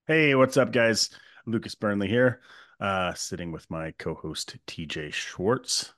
Hey, what's up, guys? Lucas Burnley here, sitting with my co-host TJ Schwartz.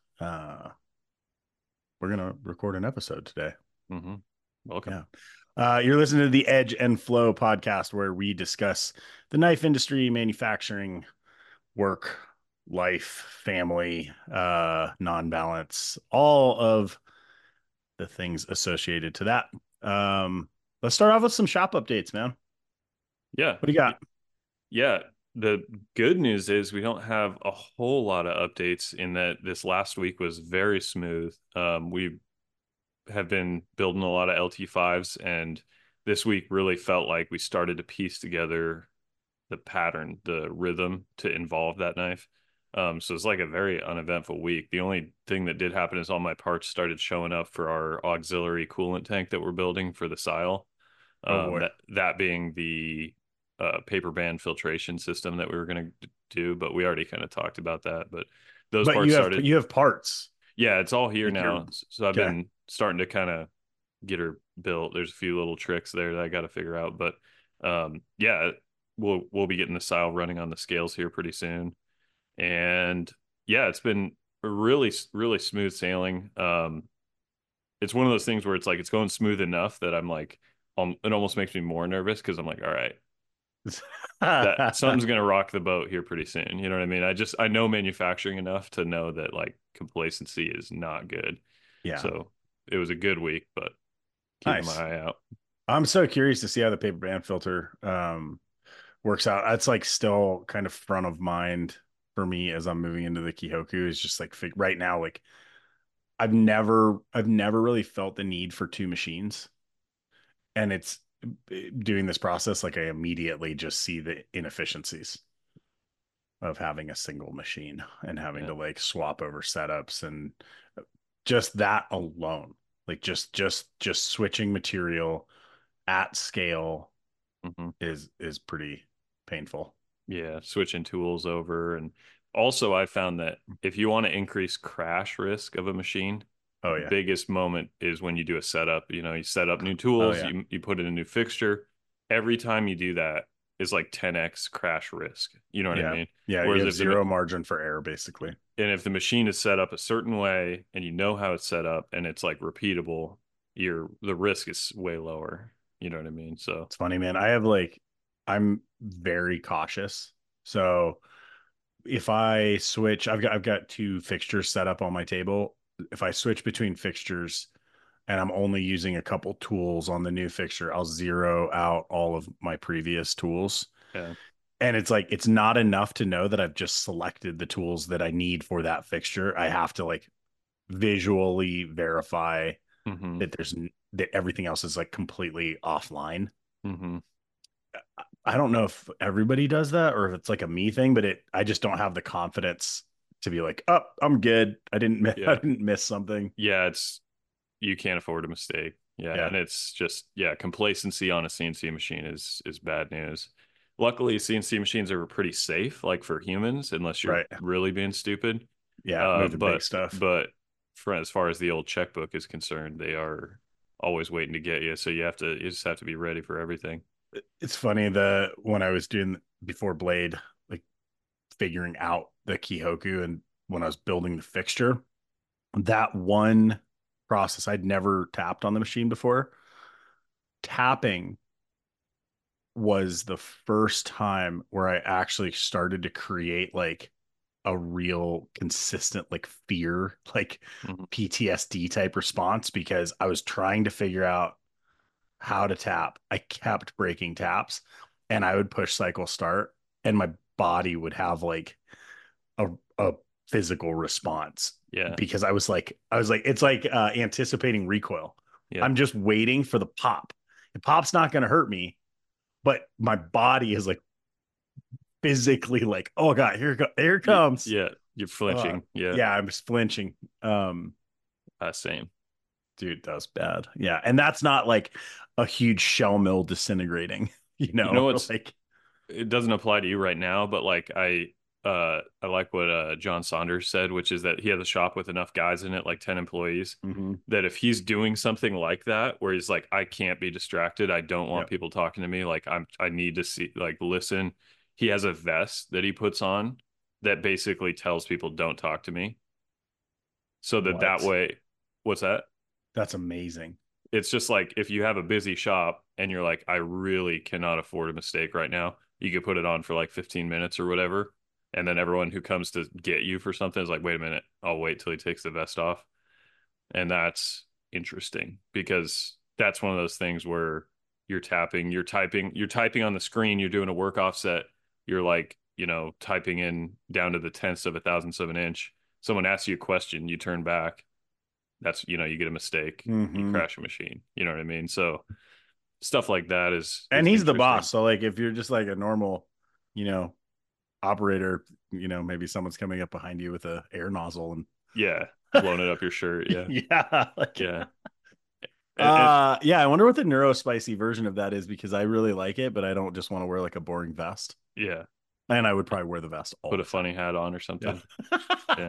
We're gonna record an episode today. hmm Welcome. Yeah. You're listening to the Edge and Flow podcast, where we discuss the knife industry, manufacturing, work, life, family, non-balance, all of the things associated to that. Let's start off with some shop updates, man. Yeah. What do you got? Yeah. The good news is we don't have a whole lot of updates in that this last week was very smooth. We have been building a lot of LT5s, and this week really felt like we started to piece together the pattern, the rhythm to involve that knife. So it's like a very uneventful week. The only thing that did happen is all my parts started showing up for our auxiliary coolant tank that we're building for the Sile. Oh boy. That being the paper band filtration system that we were going to do, but we already kind of talked about that. But those But parts started. you have parts. Yeah, it's all here Like you're now. So I've okay. been starting to kind of get her built. There's a few little tricks there that I got to figure out, but yeah, we'll be getting the Sile running on the scales here pretty soon. And yeah, it's been really smooth sailing. It's one of those things where it's like it's going smooth enough that I'm like, it almost makes me more nervous because I'm like, all right, that something's gonna rock the boat here pretty soon. You know what I mean? I know manufacturing enough to know that like complacency is not good. Yeah. So it was a good week, but keeping my Nice. eye out. I'm so curious to see how the paper band filter works out. That's like still kind of front of mind for me as I'm moving into the Kihoku. Is just like right now, like I've never really felt the need for two machines. And it's doing this process, like I immediately just see the inefficiencies of having a single machine and having Yeah. to like swap over setups and just that alone. Like just switching material at scale hmm is pretty painful. Yeah. Switching tools over. And also I found that if you want to increase crash risk of a machine, Oh yeah. biggest moment is when you do a setup. You know, you set up new Oh tools, yeah. you put in a new fixture. Every time you do that is like 10x crash risk. You know what I Yeah. mean? Yeah. You Whereas have zero margin for error basically. if the machine is set up a certain way and you know how it's set up and it's like repeatable, the risk is way lower. You know what I mean? So It's funny, man. I'm very cautious. So if I switch, I've got two fixtures set up on my table. If I switch between fixtures and I'm only using a couple tools on the new fixture, I'll zero out all of my previous tools. yeah. And it's like it's not enough to know that I've just selected the tools that I need for that fixture. I have to like visually verify hmm that that everything else is like completely offline. hmm I don't know if everybody does that or if it's like a me thing, but I just don't have the confidence to be like, oh, I'm good. I Yeah. didn't miss something. Yeah. You can't afford a mistake. Yeah. Yeah. And it's just, yeah, complacency on a CNC machine is bad news. Luckily, CNC machines are pretty safe, like for humans, unless you're Right. really being stupid. Yeah. Uh, Moving big but stuff. but for as far as the old checkbook is concerned, they are always waiting to get you. So you just have to be ready for everything. It's funny the when I was doing before Blade, like figuring out the Kihoku and when I was building the fixture, that one process I'd never tapped on the machine before. Tapping was the first time where I actually started to create like a real consistent like fear, like hmm PTSD type response because I was trying to figure out how to tap. I kept breaking taps and I would push cycle start and my body would have like a physical response Yeah. because I was like it's like anticipating recoil. Yep. I'm just waiting for the pop. The pop's not going to hurt me, but my body is like physically like, oh god, here it comes. Yeah. You're flinching. Yeah. Yeah, I'm just flinching. Um, Same. dude, that was bad. Yeah, and that's not like a huge shell mill disintegrating, You know what's like it doesn't apply to you right now, but like I like what John Saunders said, which is that he has a shop with enough guys in it, like 10 employees, Mm-hmm. that if he's doing something like that, where he's like, I can't be distracted, I don't want Yep. people talking to me, like I need to see, like, listen. He has a vest that he puts on that basically tells people don't talk to me, so that What? way, what's that? That's amazing. It's just like if you have a busy shop and you're like, I really cannot afford a mistake right now, you could put it on for like 15 minutes or whatever. And then everyone who comes to get you for something is like, wait a minute, I'll wait till he takes the vest off. And that's interesting because that's one of those things where you're typing on the screen, you're doing a work offset, you're like, typing in down to the tenths of a thousandth of an inch. Someone asks you a question, you turn back, that's you get a mistake, you Mm-hmm. crash a machine, you know what I mean? So stuff like that And is he's the interesting. boss. So like if you're just like a normal, you know, operator, maybe someone's coming up behind you with a air nozzle and Yeah, blowing it up your shirt. Yeah, yeah, like yeah. And yeah, I wonder what the neurospicy version of that is because I really like it, but I don't just want to wear like a boring vest. yeah, And I would probably wear the vest all put a the time. funny hat on or Yeah. something. Yeah.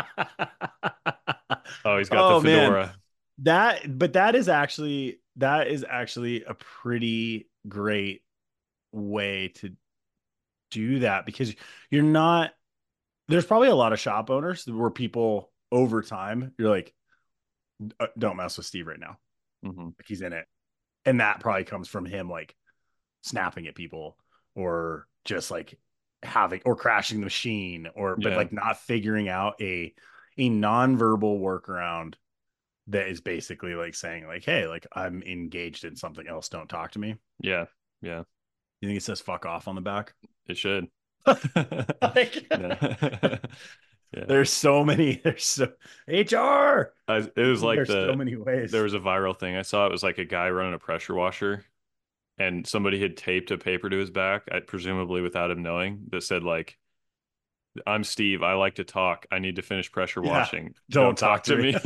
Oh, he's got the Oh man. fedora. That is actually a pretty great way to do that because you're not there's probably a lot of shop owners where people over time you're like don't mess with Steve right now. Hmm. Like he's in it. And that probably comes from him like snapping at people or just like having or crashing the machine or but Yeah, like not figuring out a nonverbal workaround that is basically like saying like hey like I'm engaged in something else, don't talk to me. yeah, yeah. You think it says fuck off on the back? It should. Like Yeah. Yeah. there's so HR. It was like There's so many there ways. was a viral thing I saw. It was like a guy running a pressure washer, and somebody had taped a paper to his back, presumably without him knowing, that said like, I'm Steve. I like to talk. I need to finish pressure Yeah, washing. don't Don't talk talk to to me. me.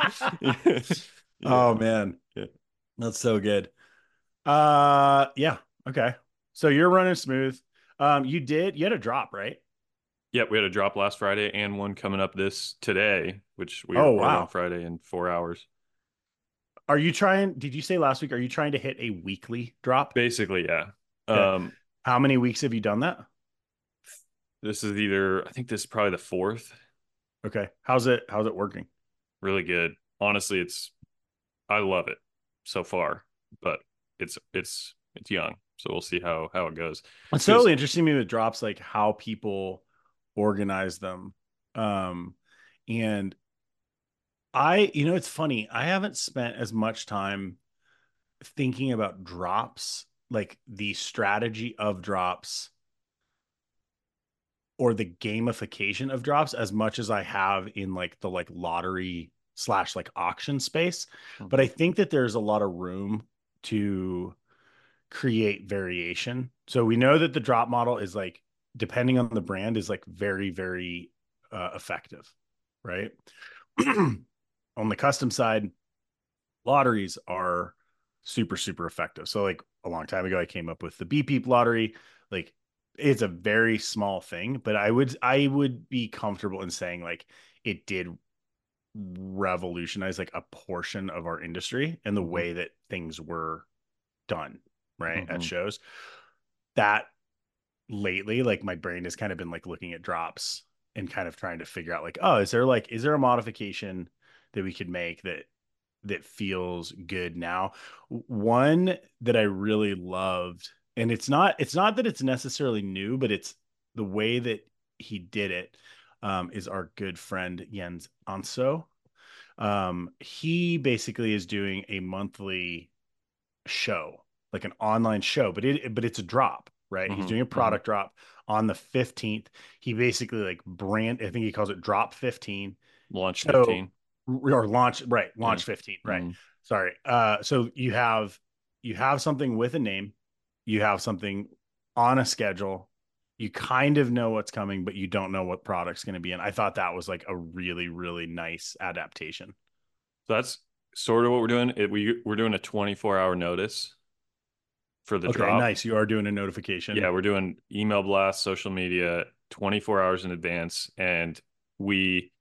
Yeah. Oh man, Yeah. that's so good. Yeah, okay. So you're running smooth. You had a drop, right? Yep. We had a drop last Friday and one coming up this today, which we Oh record on wow. Friday in 4 hours. Did you say last week, are you trying to hit a weekly drop? Basically, yeah. Okay. Um, How many weeks have you done that? this is either, I think this is probably the fourth. Okay. How's it working? Really good. Honestly, I love it so far, but it's young, so we'll see how it goes. It's Because totally interesting to me with drops, like how people organize them. Um, and it's funny. I haven't spent as much time thinking about drops, like the strategy of drops or the gamification of drops as much as I have in like the like lottery slash like auction space. But I Mhm. think that there's a lot of room to create variation. So we know that the drop model is like, depending on the brand, is like very, very effective, right? On the custom side, lotteries are super, super effective. So like a long time ago, I came up with the Beep Beep lottery. Like it's a very small thing, but I would be comfortable in saying like it did revolutionize like a portion of our industry and the Mhm. way that things were done, right? At Mhm. shows. That lately, like my brain has kind of been like looking at drops and kind of trying to figure out like, oh, is there a modification that we could make that feels good now? One that I really loved, and it's not that it's necessarily new, but it's the way that he did it, is our good friend Jens Anso. He basically is doing a monthly show, like an online show, but it's a drop, right? He's Mhm. doing a Mhm. product drop on the 15th. He basically like I think he calls it drop 15. Launch So 15. or launch, right, Yeah. launch 15, right. Mhm. Sorry. So you have something with a name, you have something on a schedule. You kind of know what's coming, but you don't know what product's going to be in. I thought that was like a really, really nice adaptation. So that's sort of what we're doing. We're doing a 24-hour notice for the Okay, drop. nice. You are doing a notification. Yeah, we're doing email blasts, social media. 24 hours in advance. And we,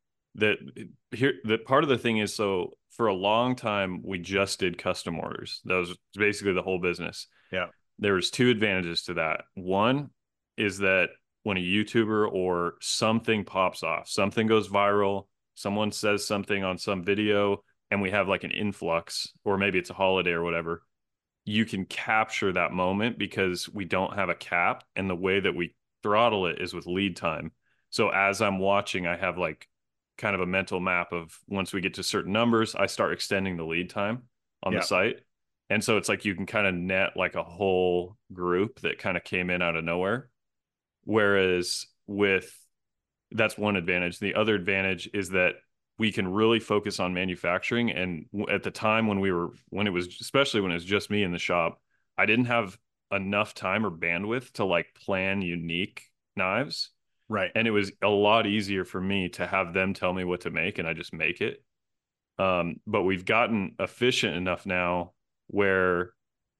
the part of the thing is, so for a long time, we just did custom orders. That was basically the whole business. Yeah. There's two advantages to that. One is that when a YouTuber or something pops off, something goes viral, someone says something on some video, and we have like an influx, or maybe it's a holiday or whatever, you can capture that moment because we don't have a cap. And the way that we throttle it is with lead time. So as I'm watching, I have like kind of a mental map of once we get to certain numbers, I start extending the lead time on the Yeah. site. And so it's like you can kind of net like a whole group that kind of came in out of nowhere. Whereas with that's one advantage. The other advantage is that we can really focus on manufacturing. And at the time when it was, especially when it was just me in the shop, I didn't have enough time or bandwidth to like plan unique knives. Right. And it was a lot easier for me to have them tell me what to make and I just make it. But we've gotten efficient enough now where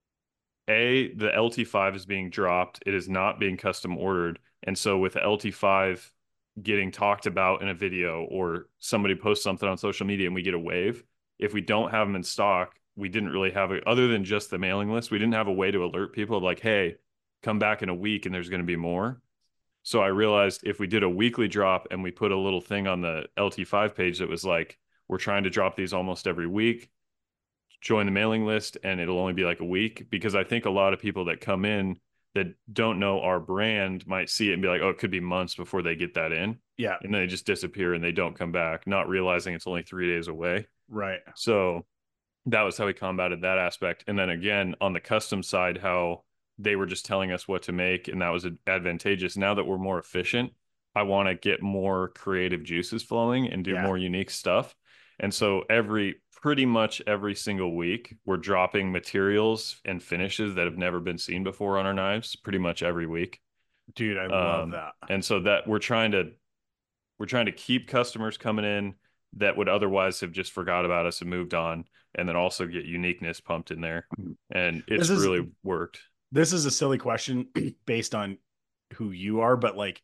the LT5 is being dropped. It is not being custom ordered. And so with the LT5 getting talked about in a video or somebody posts something on social media and we get a wave, if we don't have them in stock, we didn't really have it other than just the mailing list. We didn't have a way to alert people like, hey, come back in a week and there's going to be more. So I realized if we did a weekly drop and we put a little thing on the LT5 page that was like, we're trying to drop these almost every week, join the mailing list, and it'll only be like a week. Because I think a lot of people that come in that don't know our brand might see it and be like, oh, it could be months before they get that in. Yeah. And then they just disappear and they don't come back, not realizing it's only 3 days away. Right. So that was how we combated that aspect. And then again, on the custom side, how they were just telling us what to make, and that was advantageous. Now that we're more efficient, I want to get more creative juices flowing and do Yeah. more unique stuff. And so pretty much every single week, we're dropping materials and finishes that have never been seen before on our knives, pretty much every week. Dude, I love that. And so that we're trying to keep customers coming in that would otherwise have just forgot about us and moved on, and then also get uniqueness pumped in there. And This it's is really worked. this is a silly question based on who you are, but like,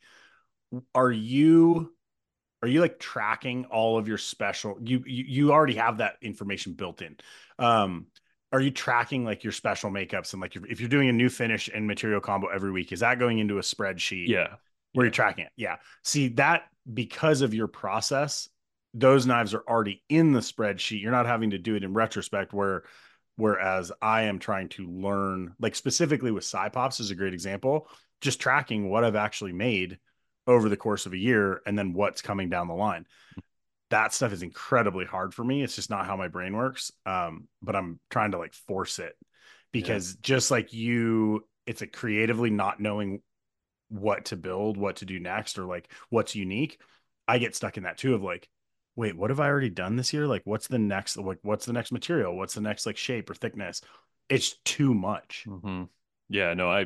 are you like tracking all of your special you already have that information built in? um are you tracking like your special makeups and like if you're doing a new finish and material combo every week, is that going into a spreadsheet Yeah. where Yeah. you're tracking it? Yeah. See that, because of your process, those knives are already in the spreadsheet. You're not having to do it in retrospect, whereas I am trying to learn, like specifically with Cypops is a great example, just tracking what I've actually made over the course of a year and then what's coming down the line. That stuff is incredibly hard for me. It's just not how my brain works. But I'm trying to like force it, Yeah. because just like you, it's a creatively not knowing what to build, what to do next, or like what's unique. I get stuck in that too of like, wait, what have I already done this year? Like, what's the next material? What's the next like shape or thickness? It's too much. Mm-hmm. Yeah. No,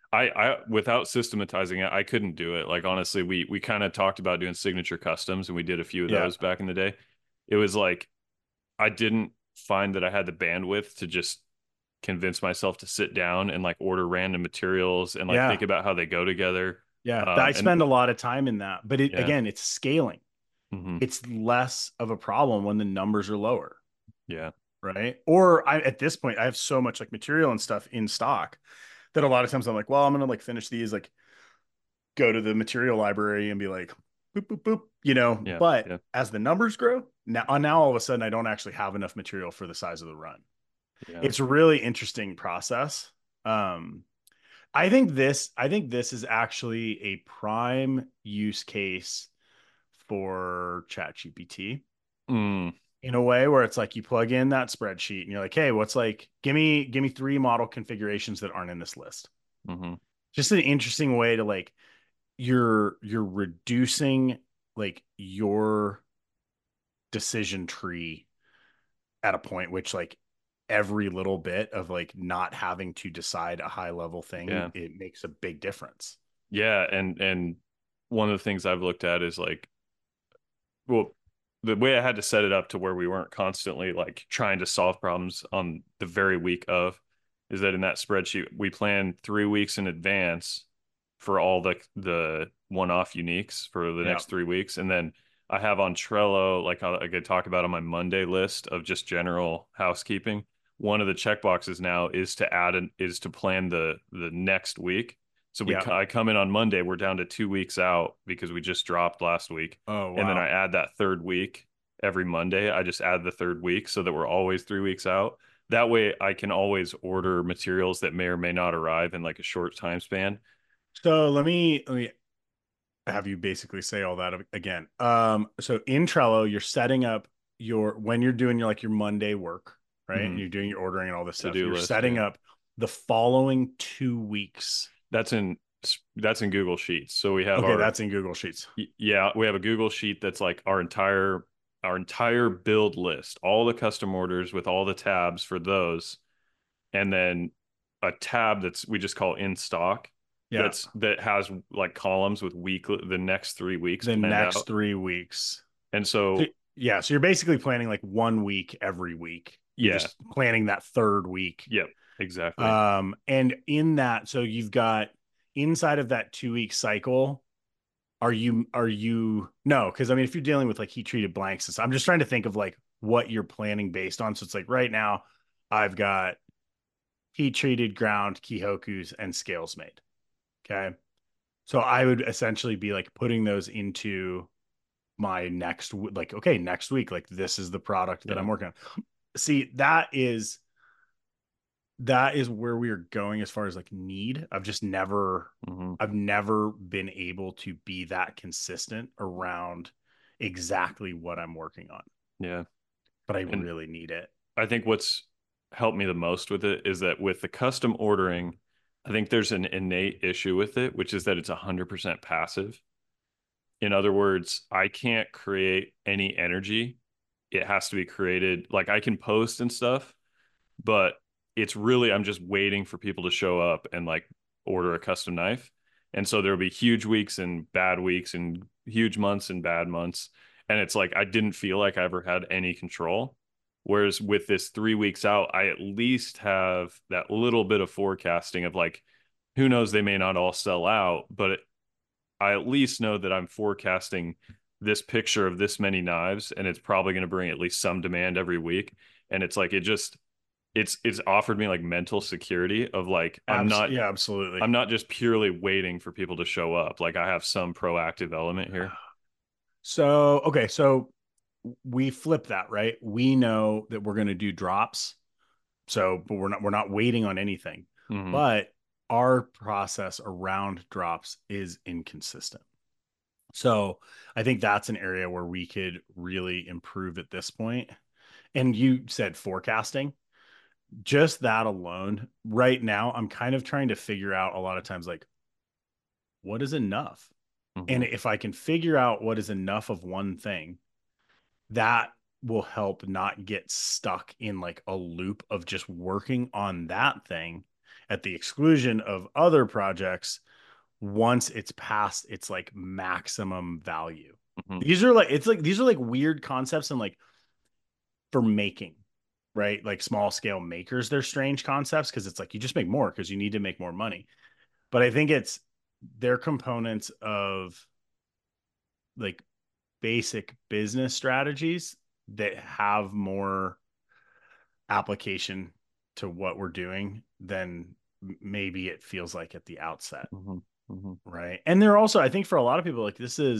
I, without systematizing it, I couldn't do it. Like, honestly, we kind of talked about doing signature customs and we did a few of Yeah. those back in the day. It was like, I didn't find that I had the bandwidth to just convince myself to sit down and like order random materials and like Yeah. think about how they go together. Yeah. I And spend a lot of time in that, but yeah. again, it's scaling. Hmm. It's less of a problem when the numbers are lower. Yeah. Right. Or at this point, I have so much like material and stuff in stock that a lot of times I'm like, well, I'm going to like finish these, like go to the material library and be like, boop, boop, boop, Yeah. but Yeah. as the numbers grow, now all of a sudden, I don't actually have enough material for the size of the run. Yeah. It's a really interesting process. Um, I think this is actually a prime use case for ChatGPT Mm, in a way where it's like you plug in that spreadsheet and you're like, hey, what's like, give me 3 model configurations that aren't in this list. hmm. Just an interesting way to like, you're reducing like your decision tree at a point which like every little bit of like not having to decide a high level thing, Yeah. it makes a big difference. Yeah. And one of the things I've looked at is like, well, the way I had to set it up to where we weren't constantly like trying to solve problems on the very week of is that in that spreadsheet, we plan 3 weeks in advance for all the one-off uniques for the Yeah. next 3 weeks, and then I have on Trello, like I could talk about on my Monday list of just general housekeeping. One of the check boxes now is to is to plan the next week. So Yeah. I come in on Monday, we're down to 2 weeks out because we just dropped last week, Oh, and then wow. I add that third week every Monday. I just add the third week so that we're always 3 weeks out. That way, I can always order materials that may or may not arrive in like a short time span. So let me have you basically say all that again. So in Trello, you're setting up your when you're doing your like your Monday work, right? And Hmm. you're doing your ordering and all this stuff. To-do You're list, setting yeah. up the following 2 weeks. That's in that's in Google Sheets. So we have Okay, our that's in Google Sheets. yeah, we have a Google Sheet that's like our entire build list, all the custom orders with all the tabs for those, and then a tab that's we just call in stock Yeah. that has like columns with the next 3 weeks The planned next out. 3 weeks. And So, so yeah, so you're basically planning like 1 week every week. You're yeah, just planning that third week. yep, exactly. And in that, so you've got inside of that 2 week cycle, are you no, because I mean, if you're dealing with like heat treated blanks, I'm just trying to think of like what you're planning based on. So it's like right now, I've got heat treated ground Kihokus and scales made. Okay. So I would essentially be like putting those into my like, okay, next week, like this is the product that Yeah. I'm working on. See, that is where we are going as far as like need. Hmm. I've never been able to be that consistent around exactly what I'm working on, Yeah. but I And really need it. I think what's helped me the most with it is that with the custom ordering, I think there's an innate issue with it, which is that it's 100% passive. In other words, I can't create any energy. It has to be created. Like I can post and stuff, but it's really, I'm just waiting for people to show up and like order a custom knife. And so there'll be huge weeks and bad weeks and huge months and bad months. And it's like I didn't feel like I ever had any control. Whereas with this 3 weeks out, I at least have that little bit of forecasting of like, who knows, they may not all sell out, but I at least know that I'm forecasting this picture of this many knives, and it's probably going to bring at least some demand every week. And it's like it's offered me like mental security of like Yeah, absolutely. I'm not just purely waiting for people to show up. Like I have some proactive element here. So, okay, so we flip that, right? We know that we're going to do drops. So, but we're not waiting on anything. Hmm. But our process around drops is inconsistent. So, I think that's an area where we could really improve at this point. And you said forecasting. Just that alone, right now, I'm kind of trying to figure out a lot of times like what is enough? And Hmm. if I can figure out what is enough of one thing, that will help not get stuck in like a loop of just working on that thing at the exclusion of other projects once it's past its like maximum value. Hmm. These are like weird concepts and like for making, right? Like small scale makers, they're strange concepts because it's like you just make more because you need to make more money. But I think they're components of like basic business strategies that have more application to what we're doing than maybe it feels like at the outset, Hmm. Hmm. right? And they're also, I think, for a lot of people, like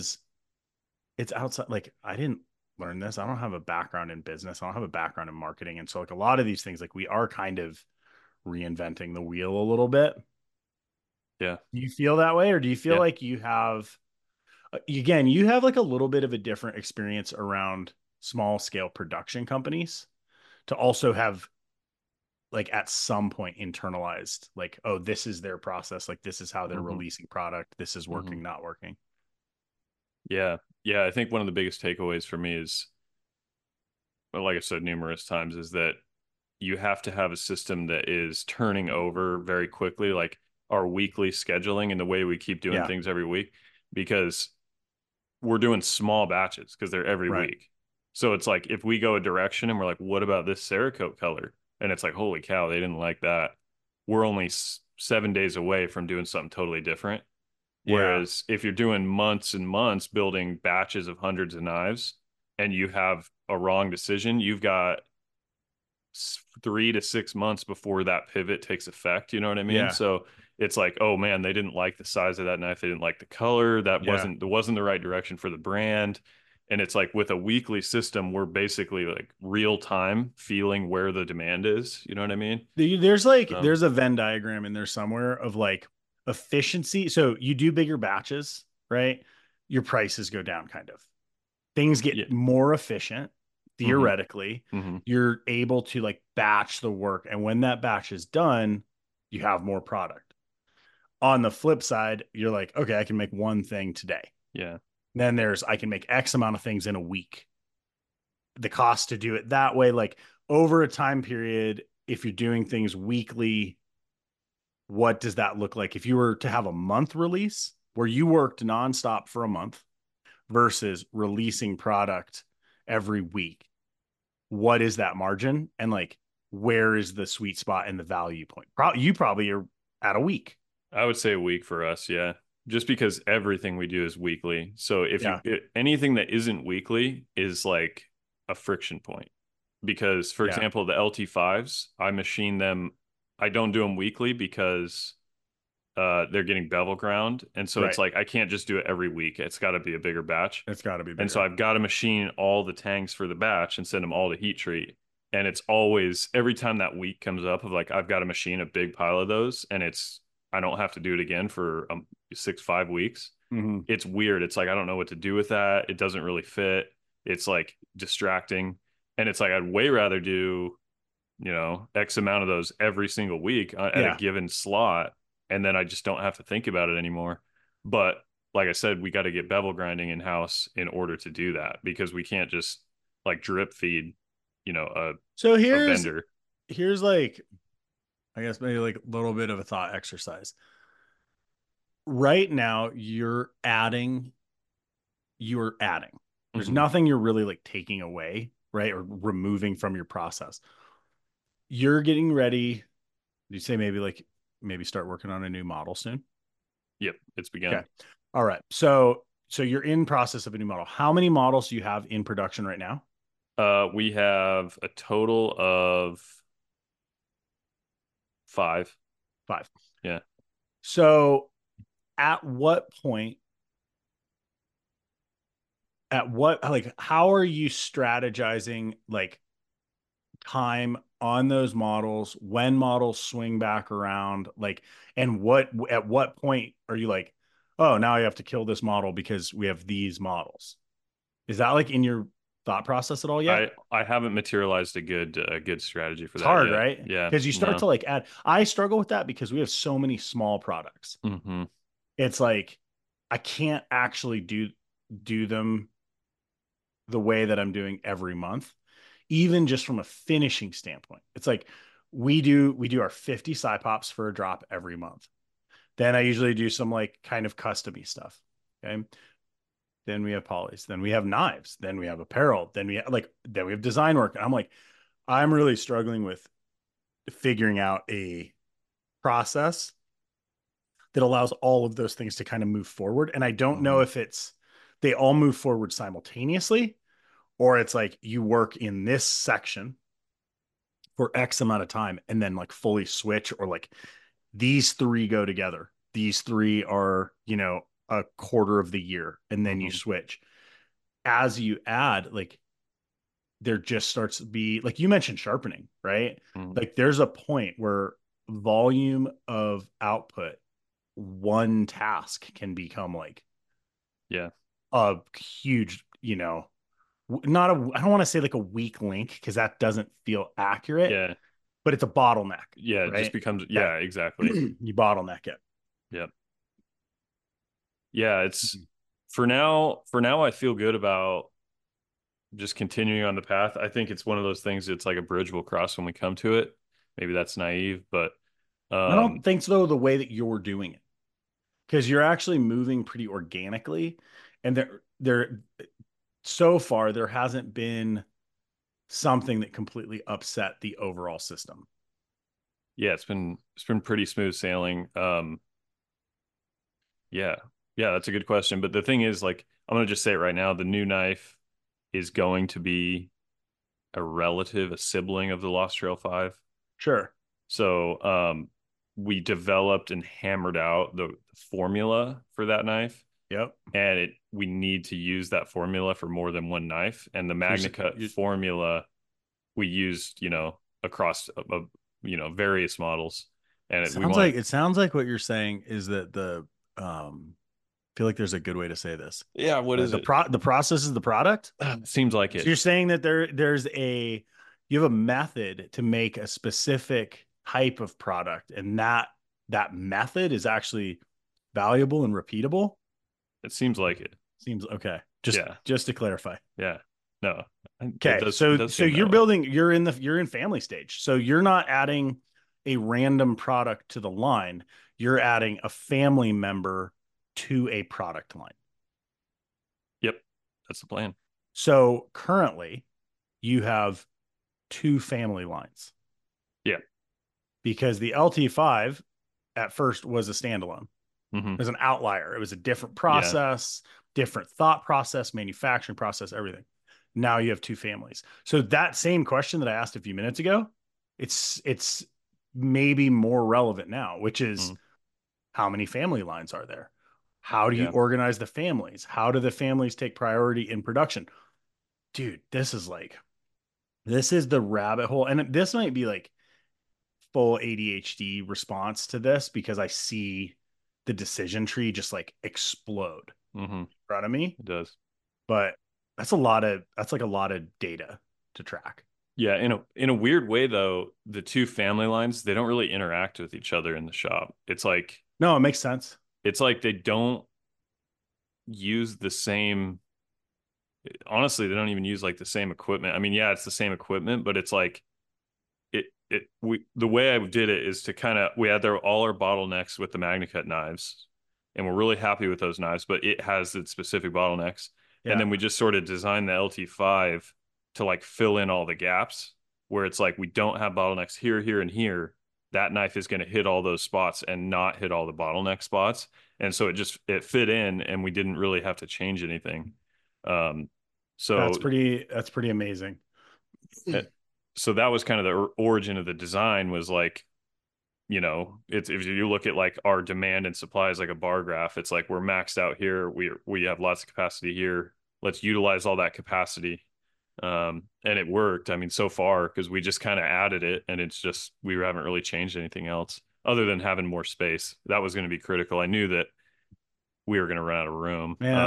it's outside. Like I didn't learn this. I don't have a background in business. I don't have a background in marketing, and so like a lot of these things, like we are kind of reinventing the wheel a little bit. Yeah. Do you feel that way, or do you feel Yeah. like you have again, you have like a little bit of a different experience around small scale production companies to also have like at some point internalized like, oh, this is their process, like this is how they're Hmm. releasing product, this is Hmm. working, not working. Yeah. Yeah. I think one of the biggest takeaways for me is, well, like I said numerous times, is that you have to have a system that is turning over very quickly, like our weekly scheduling and the way we keep doing Yeah, things every week, because we're doing small batches because they're every right. week. So it's like if we go a direction and we're like, what about this Cerakote color? And it's like, holy cow, they didn't like that. We're only 7 days away from doing something totally different. Yeah. Whereas if you're doing months and months building batches of hundreds of knives and you have a wrong decision, you've got 3 to 6 months before that pivot takes effect. You know what I mean? Yeah. So it's like, oh man, they didn't like the size of that knife. They didn't like the color. Yeah. That wasn't the right direction for the brand. And it's like with a weekly system, we're basically like real time feeling where the demand is. You know what I mean? There's like Um, there's a Venn diagram in there somewhere of like efficiency. So you do bigger batches, right? Your prices go down kind of. Things get yeah. more efficient hmm theoretically. hmm You're able to like batch the work, and when that batch is done, you have more product. On the flip side, you're like, okay, I can make one thing today. Yeah. Then there's I can make X amount of things in a week. The cost to do it that way, like over a time period, if you're doing things weekly, what does that look like? If you were to have a month release where you worked nonstop for a month versus releasing product every week, what is that margin? And like, where is the sweet spot and the value point? You probably are at a week. I would say a week for us. Yeah. Just because everything we do is weekly. So Yeah. anything that isn't weekly is like a friction point. Because, for Yeah. example, the LT5s, I machine them. I don't do them weekly because they're getting bevel ground. And so it's Right. like I can't just do it every week. It's got to be a bigger batch. It's got to be And so bigger. I've got to machine all the tanks for the batch and send them all to heat treat. And it's always every time that week comes up of like I've got to machine a big pile of those, and I don't have to do it again for 5 weeks. Mm-hmm. It's weird. It's like I don't know what to do with that. It doesn't really fit. It's like distracting, and it's like I'd way rather do X amount of those every single week at a Yeah. given slot, and then I just don't have to think about it anymore. But like I said, we got to get bevel grinding in house in order to do that because we can't just like drip feed, So a here's vendor. here's like I guess maybe like a little bit of a thought exercise. Right now, you're adding. There's hmm nothing you're really like taking away, right? Or removing from your process. You're getting ready. You say maybe start working on a new model soon? Yep, it's begun. Okay. All right. So you're in process of a new model. How many models do you have in production right now? We have a total of 5. Five. Yeah. So at what like how are you strategizing like time on those models when models swing back around like and what at what point are you like, oh, now I have to kill this model because we have these models? Is that like in your thought process at all yet? I haven't materialized a good strategy for It's that hard, yet. right? Yeah. Because you start No. to like add. I struggle with that because we have so many small products. hmm It's like I can't actually do them the way that I'm doing every month, even just from a finishing standpoint. It's like we do our 50 side pops for a drop every month. Then I usually do some like kind of customy stuff. Okay. Then we have polys. Then we have knives. Then we have apparel. Then we have design work. And I'm like, I'm really struggling with figuring out a process that allows all of those things to kind of move forward. And I don't know hmm if it's they all move forward simultaneously or it's like you work in this section for X amount of time and then like fully switch, or like these three go together. These three are, a quarter of the year and then you hmm switch. As you add, like there just starts to be like you mentioned sharpening, right? hmm Like there's a point where volume of output, one task can become like Yeah. a huge, not a, I don't want to say like a weak link because that doesn't feel accurate, Yeah. but it's a bottleneck, Yeah. It just right? becomes, Okay. yeah, exactly. You bottleneck it. Yep. Yeah. For now, I feel good about just continuing on the path. I think it's one of those things. It's like a bridge we'll cross when we come to it. Maybe that's naive, but I don't um, think so the way that you're doing it because you're actually moving pretty organically, and there so far there hasn't been something that completely upset the overall system. yeah, it's been pretty smooth sailing. Yeah. Yeah, that's a good question. But the thing is, like, I'm gonna just say it right now, the new knife is going to be a relative, a sibling of the Lost Trail 5. Sure. So we developed and hammered out the formula for that knife, Yep. and we need to use that formula for more than one knife. And the So MagnaCut formula we used, across various models, and we wanted. it sounds like what you're saying is that I feel like there's a good way to say this. Yeah, what is it? The process is the product. Seems like So it. you're saying that you have a method to make a specific type of product, and that method is actually valuable and repeatable. It seems like it. Seems okay. Yeah, Just to clarify. yeah. No, it Okay. does So seem that way. you're in family stage. So you're not adding a random product to the line. You're adding a family member to a product line. Yep, that's the plan. So currently you have two family lines Yeah. because the LT5 at first was a standalone. Hmm. It was an outlier. It was a different Yeah. process, different thought process, manufacturing process, everything. Now you have two families. So that same question that I asked a few minutes ago, it's maybe more relevant now, which is Mm, how many family lines are there? How do you yeah. organize the families? How do the families take priority in production? Dude, this is the rabbit hole. And this might be like full ADHD response to this because I see the decision tree just like explode Hmm. in front of me. It does. But that's like a lot of data to track. Yeah, in a weird way though, the two family lines, they don't really interact with each other in the shop. No, it makes sense. It's like they don't use the same, honestly, they don't even use like the same equipment. I mean, yeah, it's the same equipment, but it's like the way I did it is to kind of we had all our bottlenecks with the MagnaCut knives, and we're really happy with those knives, but it has its specific bottlenecks. And Yeah, then we just sort of designed the LT5 to like fill in all the gaps where it's like we don't have bottlenecks here, here, and here. That knife is going to hit all those spots and not hit all the bottleneck spots. And so it fit in, and we didn't really have to change anything. Um, so that's pretty amazing. uh, so that was kind of the origin of the design was like, it's if you look at like our demand and supply is like a bar graph, it's like we're maxed out here, we have lots of capacity here, let's utilize all that capacity. And it worked, I mean, so far, because we just kind of added it, and it's just we haven't really changed anything else other than having more space. That was going to be critical. I knew that we were going to run out of room. Man,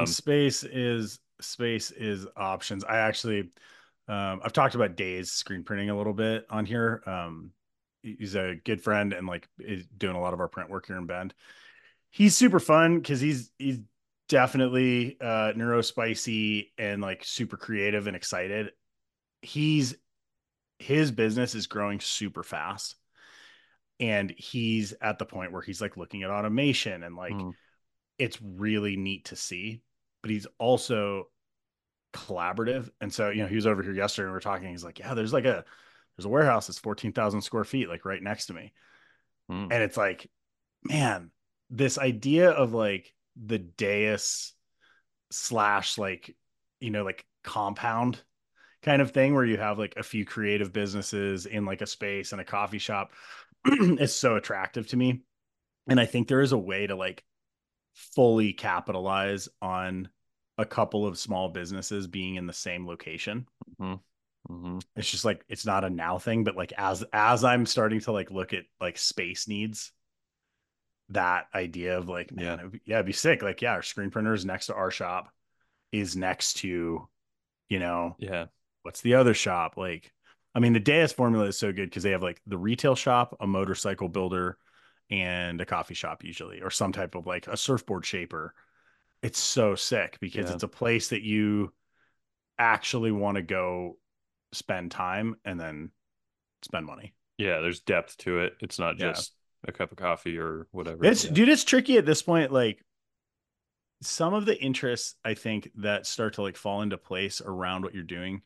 space is options. I actually I've talked about Days screen printing a little bit on here. He's a good friend and like is doing a lot of our print work here in Bend. He's super fun because he's definitely neurospicy and like super creative and excited. He's his business is growing super fast, and he's at the point where he's like looking at automation and like Mm, it's really neat to see. But he's also collaborative. And so, he was over here yesterday and we are talking. He's like, yeah, there's a warehouse that's 14,000 square feet, like right next to me. mm, And it's like, man, this idea of like the dais slash like, like compound kind of thing where you have like a few creative businesses in like a space and a coffee shop is so attractive to me. And I think there is a way to like fully capitalize on a couple of small businesses being in the same location. mm, mm. It's just like it's not a now thing, but like as I'm starting to like look at like space needs, that idea of like, Yeah, man, it'd be sick. Like, yeah, our screen printer is next to our shop, is next to, you know, yeah, what's the other shop? Like, I mean, the Deus formula is so good because they have like the retail shop, a motorcycle builder, and a coffee shop usually, or some type of like a surfboard shaper. It's so sick because yeah, it's a place that you actually want to go spend time and then spend money. yeah. There's depth to it. It's not Yeah. just a cup of coffee or whatever. It's Yeah. dude, it's tricky at this point. Like some of the interests I think that start to like fall into place around what you're doing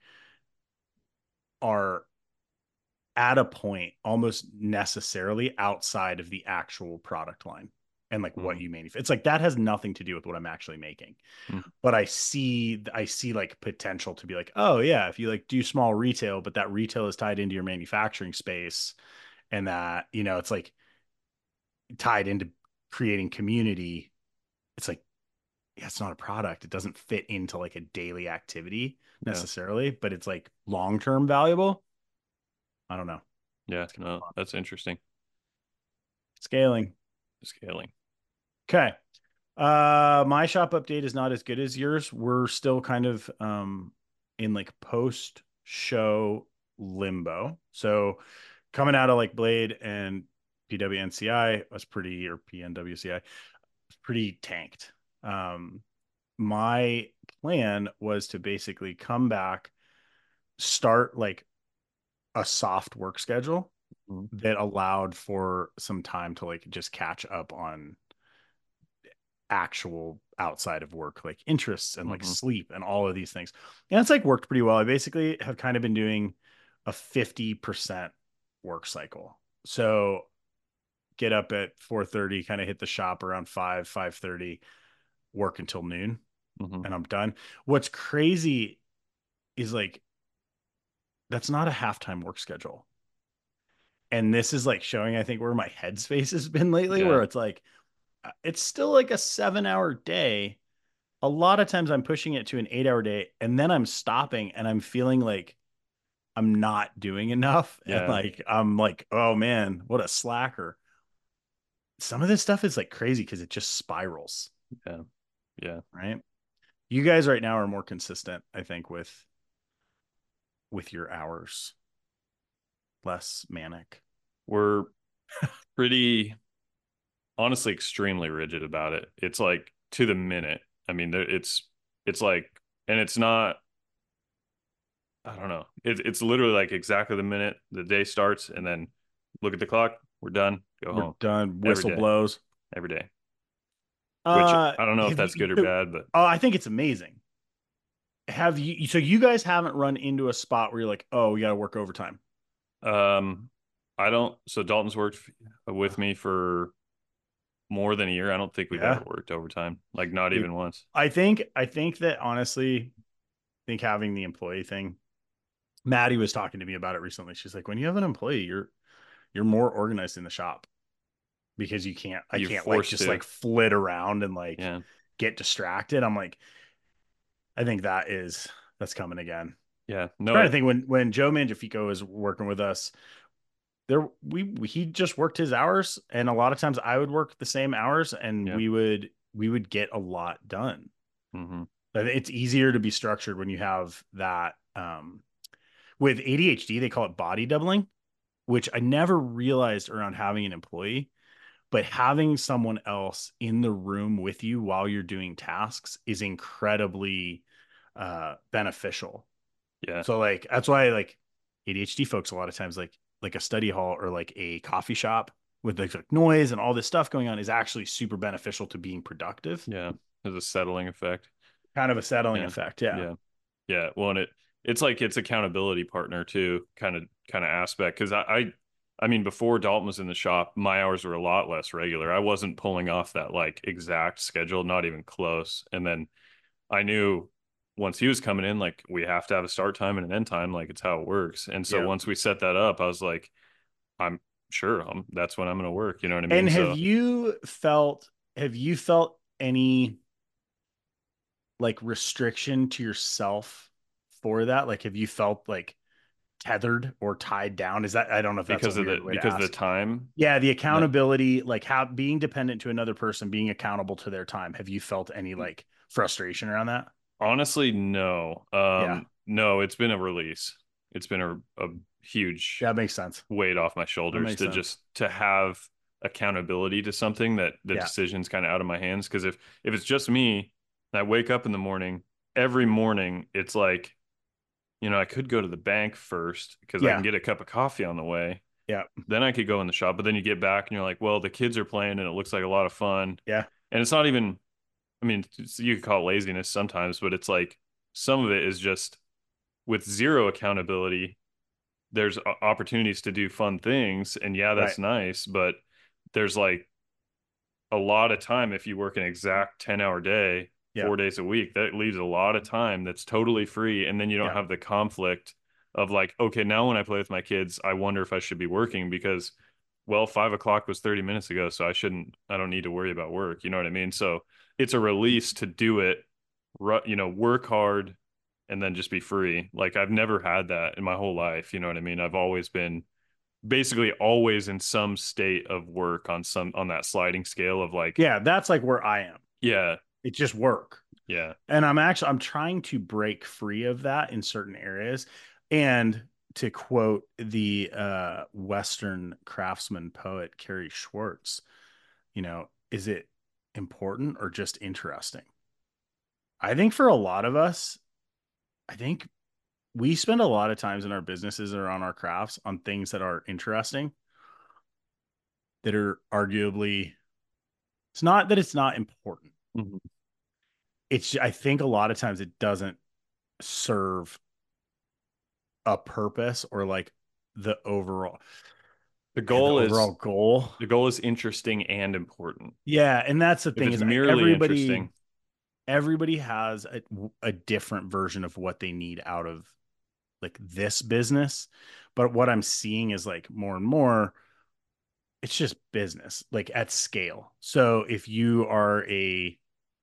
are at a point almost necessarily outside of the actual product line. and like what Mhm. you manufacture. It's like that has nothing to do with what I'm actually making. Mhm. But I see like potential to be like, oh yeah, if you like do small retail, but that retail is tied into your manufacturing space, and that, it's like tied into creating community. It's like, yeah, it's not a product. It doesn't fit into like a daily activity Yeah. necessarily, but it's like long-term valuable. I don't know. Yeah. No, that's interesting. Scaling. Scaling. Okay. My shop update is not as good as yours. We're still kind of in like post show limbo. So coming out of like Blade and PWNCI was pretty, or PNWCI was pretty tanked. My plan was to basically come back, start like a soft work schedule Mhm. that allowed for some time to like just catch up on actual outside of work like interests and like Mhm. sleep and all of these things. And it's like worked pretty well. I basically have kind of been doing a 50% work cycle. So get up at 4:30, kind of hit the shop around 5:30, work until noon, Mhm. and I'm done. What's crazy is like that's not a halftime work schedule. And this is like showing, I think, where my headspace has been lately, Yeah. where it's like it's still like a 7 hour day. A lot of times I'm pushing it to an 8 hour day, and then I'm stopping and I'm feeling like I'm not doing enough. And Yeah. like, I'm like, oh man, what a slacker. Some of this stuff is like crazy because it just spirals, Yeah. Yeah. right? You guys right now are more consistent, I think, with your hours, less manic. We're pretty, honestly, extremely rigid about it. It's like to the minute. I mean, it's like, and it's not, I don't know. It's literally like exactly the minute the day starts, and then look at the clock. We're done. Go We're home done. every Whistle day, blows. every day. Which I don't know if Have that's you? good or bad, but Oh, I think it's amazing. Have you? So you guys haven't run into a spot where you're like, oh, we got to work overtime. um, I don't. So Dalton's worked with me for more than a year. I don't think we've ever Yeah, worked overtime, like not dude. even once. I think that honestly, I think having the employee thing. Maddie was talking to me about it recently. She's like, when you have an employee, you're more organized in the shop because I You're can't like forced just to. like flit around and like Yeah. get distracted. I'm like, I think that's coming again. Yeah. No, Trying to think when Joe Mangiafico was working with us, he just worked his hours, and a lot of times I would work the same hours, and yeah. we would get a lot done. Hmm. It's easier to be structured when you have that. With ADHD, they call it body doubling, which I never realized around having an employee, but having someone else in the room with you while you're doing tasks is incredibly beneficial. Yeah. So like that's why like ADHD folks a lot of times like a study hall or like a coffee shop with like noise and all this stuff going on is actually super beneficial to being productive. Yeah. There's a settling effect. Kind of a settling Yeah. effect. Yeah. Yeah. Yeah. Well, and it's like it's accountability partner too, kind of aspect. Because I mean, before Dalton was in the shop, my hours were a lot less regular. I wasn't pulling off that like exact schedule, not even close. And then I knew once he was coming in, like we have to have a start time and an end time, like it's how it works. And so Yeah. once we set that up, I was like, I'm sure that's when I'm going to work. You know what I And mean? So have you felt any like restriction to yourself for that? Like have you felt like tethered or tied down? Is that, I don't know if that's a weird way to because of the ask. time, Yeah, the no, accountability, like how being dependent to another person, being accountable to their time. Have you felt any like frustration around that? honestly, no. Yeah, No, it's been a release. It's been a huge that makes sense. weight off my That shoulders makes to sense. just to have accountability to something that the Yeah, decision's kind of out of my hands. Because if it's just me, and I wake up in the morning, every morning it's like, I could go to the bank first because I can yeah, get a cup of coffee on the way. yeah, Then I could go in the shop, but then you get back and you're like, well, the kids are playing and it looks like a lot of fun. yeah, And it's not even, I mean, you could call it laziness sometimes, but it's like some of it is just with zero accountability. There's opportunities to do fun things, and yeah, right. that's nice, but there's like a lot of time if you work an exact 10-hour day, Yeah. 4 days a week. That leaves a lot of time that's totally free. And then you don't Yeah. have the conflict of like, okay, now when I play with my kids, I wonder if I should be working because, well, 5 o'clock was 30 minutes ago. So I don't need to worry about work. You know what I mean? So it's a release to do it, work hard and then just be free. Like I've never had that in my whole life. You know what I mean? I've always been basically always in some state of work on that sliding scale of like, Yeah. That's like where I am. yeah, It's just work. yeah, And I'm trying to break free of that in certain areas. And to quote the Western craftsman poet Carrie Schwartz, is it important or just interesting? I think for a lot of us, I think we spend a lot of times in our businesses or on our crafts on things that are interesting, that are arguably, it's not that it's not important. mhm. I think a lot of times it doesn't serve a purpose or like the overall, The yeah, the goal is overall goal. the goal is interesting and important. Yeah, and that's the If thing it's is merely everybody interesting, everybody has a different version of what they need out of like this business. But what I'm seeing is like more and more, it's just business, like at scale. So if you are a,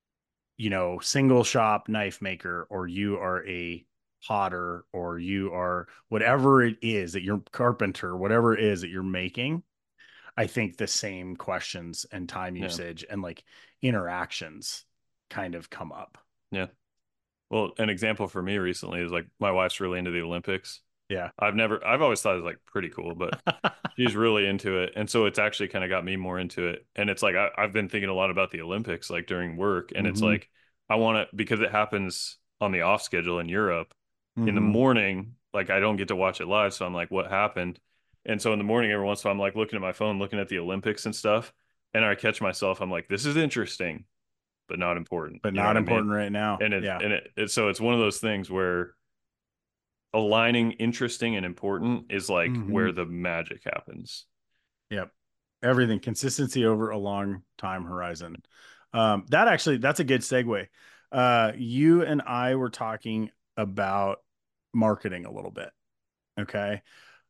single shop knife maker, or you are a potter, or you are whatever it is that you're carpenter, whatever it is that you're making, I think the same questions and time yeah, usage and like interactions kind of come up. yeah. Well, an example for me recently is like my wife's really into the Olympics. Yeah. I've always thought it was like pretty cool, but she's really into it. And so it's actually kind of got me more into it. And it's like, I've been thinking a lot about the Olympics, like during work. And it's Mm-hmm. like, I want to, because it happens on the off schedule in Europe in the Mm-hmm. morning, like I don't get to watch it live. So I'm like, what happened? And so in the morning, every once in a while, I'm like looking at my phone, looking at the Olympics and stuff. And I catch myself, I'm like, this is interesting, but not important. But You know not what I mean? important right now. And Yeah. so it's one of those things where aligning interesting and important is like Mm-hmm. where the magic happens. Yep. Everything consistency over a long time horizon. That's a good segue. You and I were talking about marketing a little bit. Okay.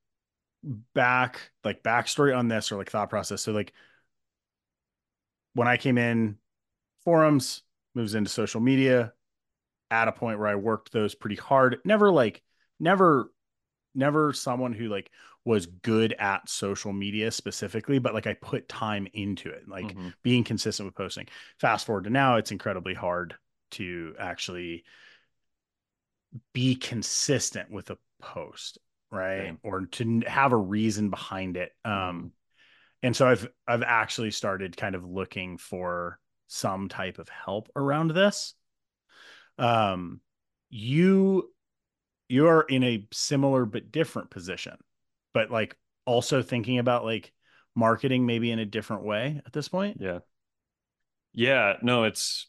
Backstory on this, or like thought process. So like when I came in, forums, moves into social media, at a point where I worked those pretty hard. Never never someone who like was good at social media specifically, but like I put time into it, like Mm-hmm. being consistent with posting. Fast forward to now, it's incredibly hard to actually be consistent with a post, right? Same. Or to have a reason behind it. Mm-hmm. And so I've actually started kind of looking for some type of help around this. Um, you you are in a similar but different position, but like also thinking about like marketing maybe in a different way at this point. Yeah. Yeah. No,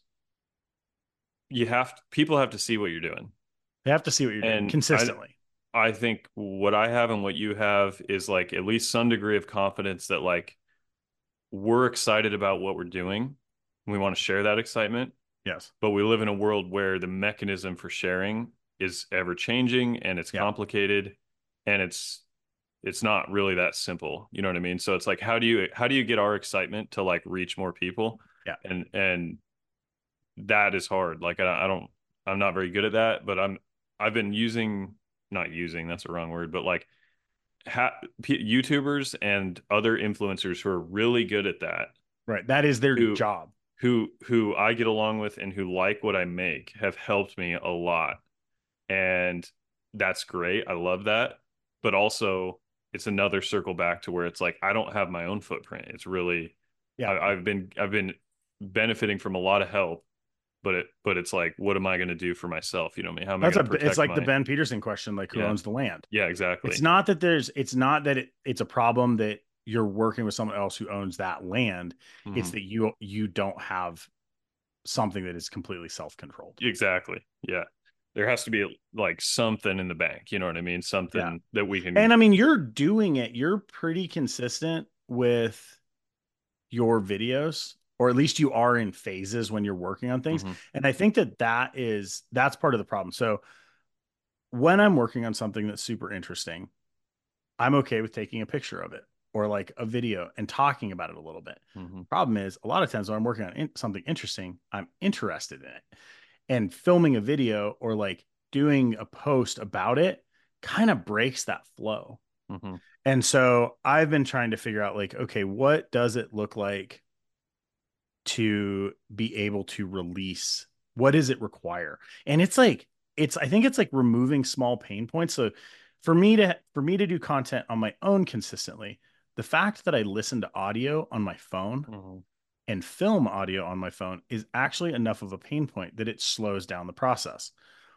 people have to see what you're doing. They have to see what you're doing And consistently. I think what I have and what you have is like at least some degree of confidence that like we're excited about what we're doing. We want to share that excitement, Yes. but we live in a world where the mechanism for sharing is ever changing and it's Yeah. complicated and it's not really that simple. You know what I mean? So it's like how do you get our excitement to like reach more people? Yeah. And that is hard. Like I don't I'm not very good at that, but I've been using not using, that's a wrong word, but like YouTubers and other influencers who are really good at that, Right. That is their who job. who I get along with and who like what I make have helped me a lot. And that's great. I love that. But also it's another circle back to where it's like I don't have my own footprint. It's really Yeah. I've been benefiting from a lot of help, but it's like what am I going to do for myself? You know what I mean? How am I going to It's protect like the my Ben Peterson question, like who yeah. owns the land? Yeah, exactly. It's not that it's a problem that you're working with someone else who owns that land. It's Hmm. that you don't have something that is completely self-controlled. Exactly. Yeah. There has to be like something in the bank, you know what I mean? Yeah. Something that we can And I mean, you're doing it. You're pretty consistent with your videos. or at least you are in phases when you're working on things. Mm-hmm. And I think that's part of the problem. So when I'm working on something that's super interesting, I'm okay with taking a picture of it or like a video and talking about it a little bit. Mm-hmm. Problem is, a lot of times when I'm working on something interesting, I'm interested in it. And filming a video or like doing a post about it kind of breaks that flow. Mm-hmm. And so I've been trying to figure out like, okay, what does it look like to be able to release? What does it require? And it's like, I think it's like removing small pain points. So for me to do content on my own consistently, the fact that I listen to audio on my phone Mm-hmm. and film audio on my phone is actually enough of a pain point that it slows down the process.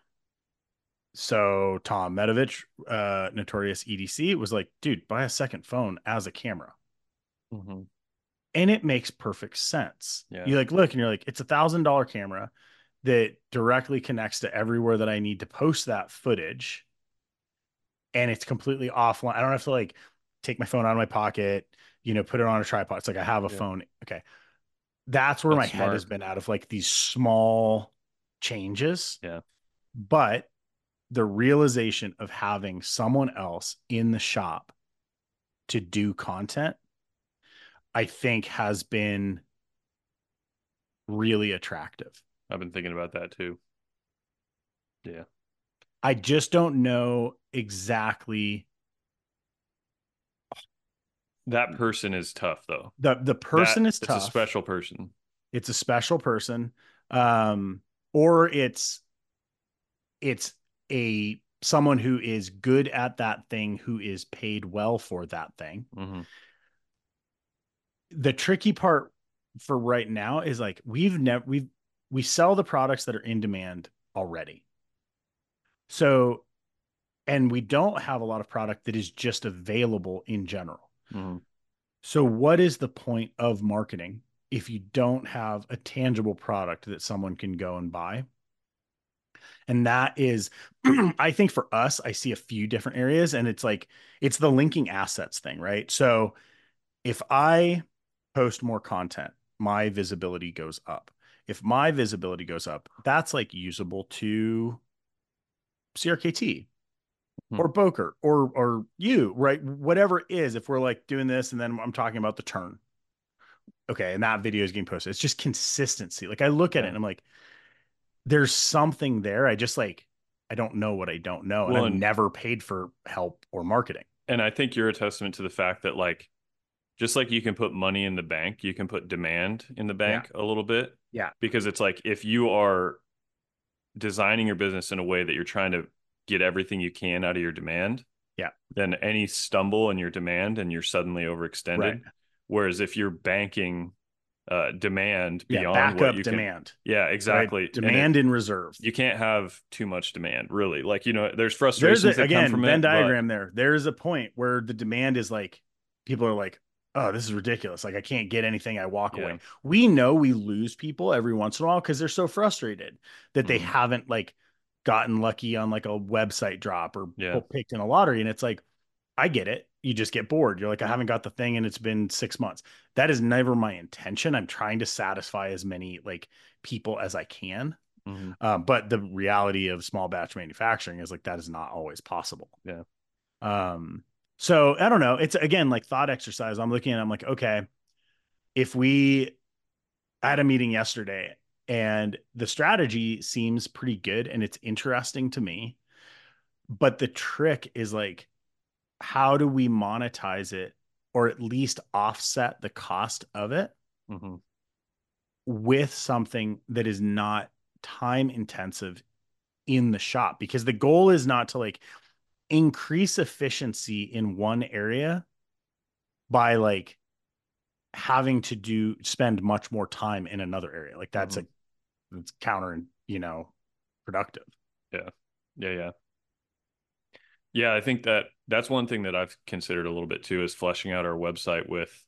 So Tom Medovich, Notorious EDC, was like, dude, buy a second phone as a camera. Mm-hmm. And it makes perfect sense. Yeah. You like look and you're like, it's $1,000 camera that directly connects to everywhere that I need to post that footage. And it's completely offline. I don't have to like take my phone out of my pocket, put it on a tripod. It's like I have a Yeah. phone. Okay. That's where my That's head has smart. been out of like these small changes. Yeah. But the realization of having someone else in the shop to do content, I think has been really attractive. I've been thinking about that too. Yeah. I just don't know exactly That person is tough though. the person is It's a tough. special person. It's a special person. Um, or it's a someone who is good at that thing who is paid well for that thing. Mm-hmm. The tricky part for right now is like we sell the products that are in demand already. So, and we don't have a lot of product that is just available in general. Mm-hmm. So what is the point of marketing if you don't have a tangible product that someone can go and buy? And that is, I think for us, I see a few different areas, and it's like, it's the linking assets thing, right? So if I post more content, my visibility goes up. If my visibility goes up, that's like usable to CRKT Mm-hmm. or Boker or you, right? Whatever it is, if we're like doing this and then I'm talking about the turn. Okay, and that video is getting posted. It's just consistency. Like I look at it Yeah. and I'm like, there's something there. I don't know what I don't know. And Well, I've and never paid for help or marketing. I think you're a testament to the fact that like just like you can put money in the bank, you can put demand in the Yeah. bank a little bit Yeah. because it's like if you are designing your business in a way that you're trying to get everything you can out of your demand, Yeah. then any stumble in your demand and you're suddenly Right. overextended. Whereas if you're banking demand Yeah. beyond what Backup you can, demand, yeah, right? exactly. And Demand in reserve. you can't have too much demand, really. Like, there's There's frustrations a, that come again, from Venn it, but diagram there. There's a point where the demand is like, people are like, oh, this is ridiculous. Like, I can't get anything. I walk yeah. away. We know we lose people every once in a while because they're so frustrated that they Mhm. haven't like gotten lucky on like a website drop or Yeah. picked in a lottery. And it's like, I get it. You just get bored. You're like, I haven't got the thing and it's been 6 months. That is never my intention. I'm trying to satisfy as many like people as I can. Mhm. But the reality of small batch manufacturing is like that is not always possible. Yeah. Um, so I don't know. It's again like thought exercise. I'm looking at, I'm like, okay, if we had a meeting yesterday and the strategy seems pretty good and it's interesting to me, but the trick is like, how do we monetize it or at least offset the cost of it Mhm. with something that is not time intensive in the shop? Because the goal is not to like increase efficiency in one area by like having to spend much more time in another area. Like Mhm. that's counter, productive. Yeah. Yeah. Yeah. Yeah. I think that's one thing that I've considered a little bit too is fleshing out our website with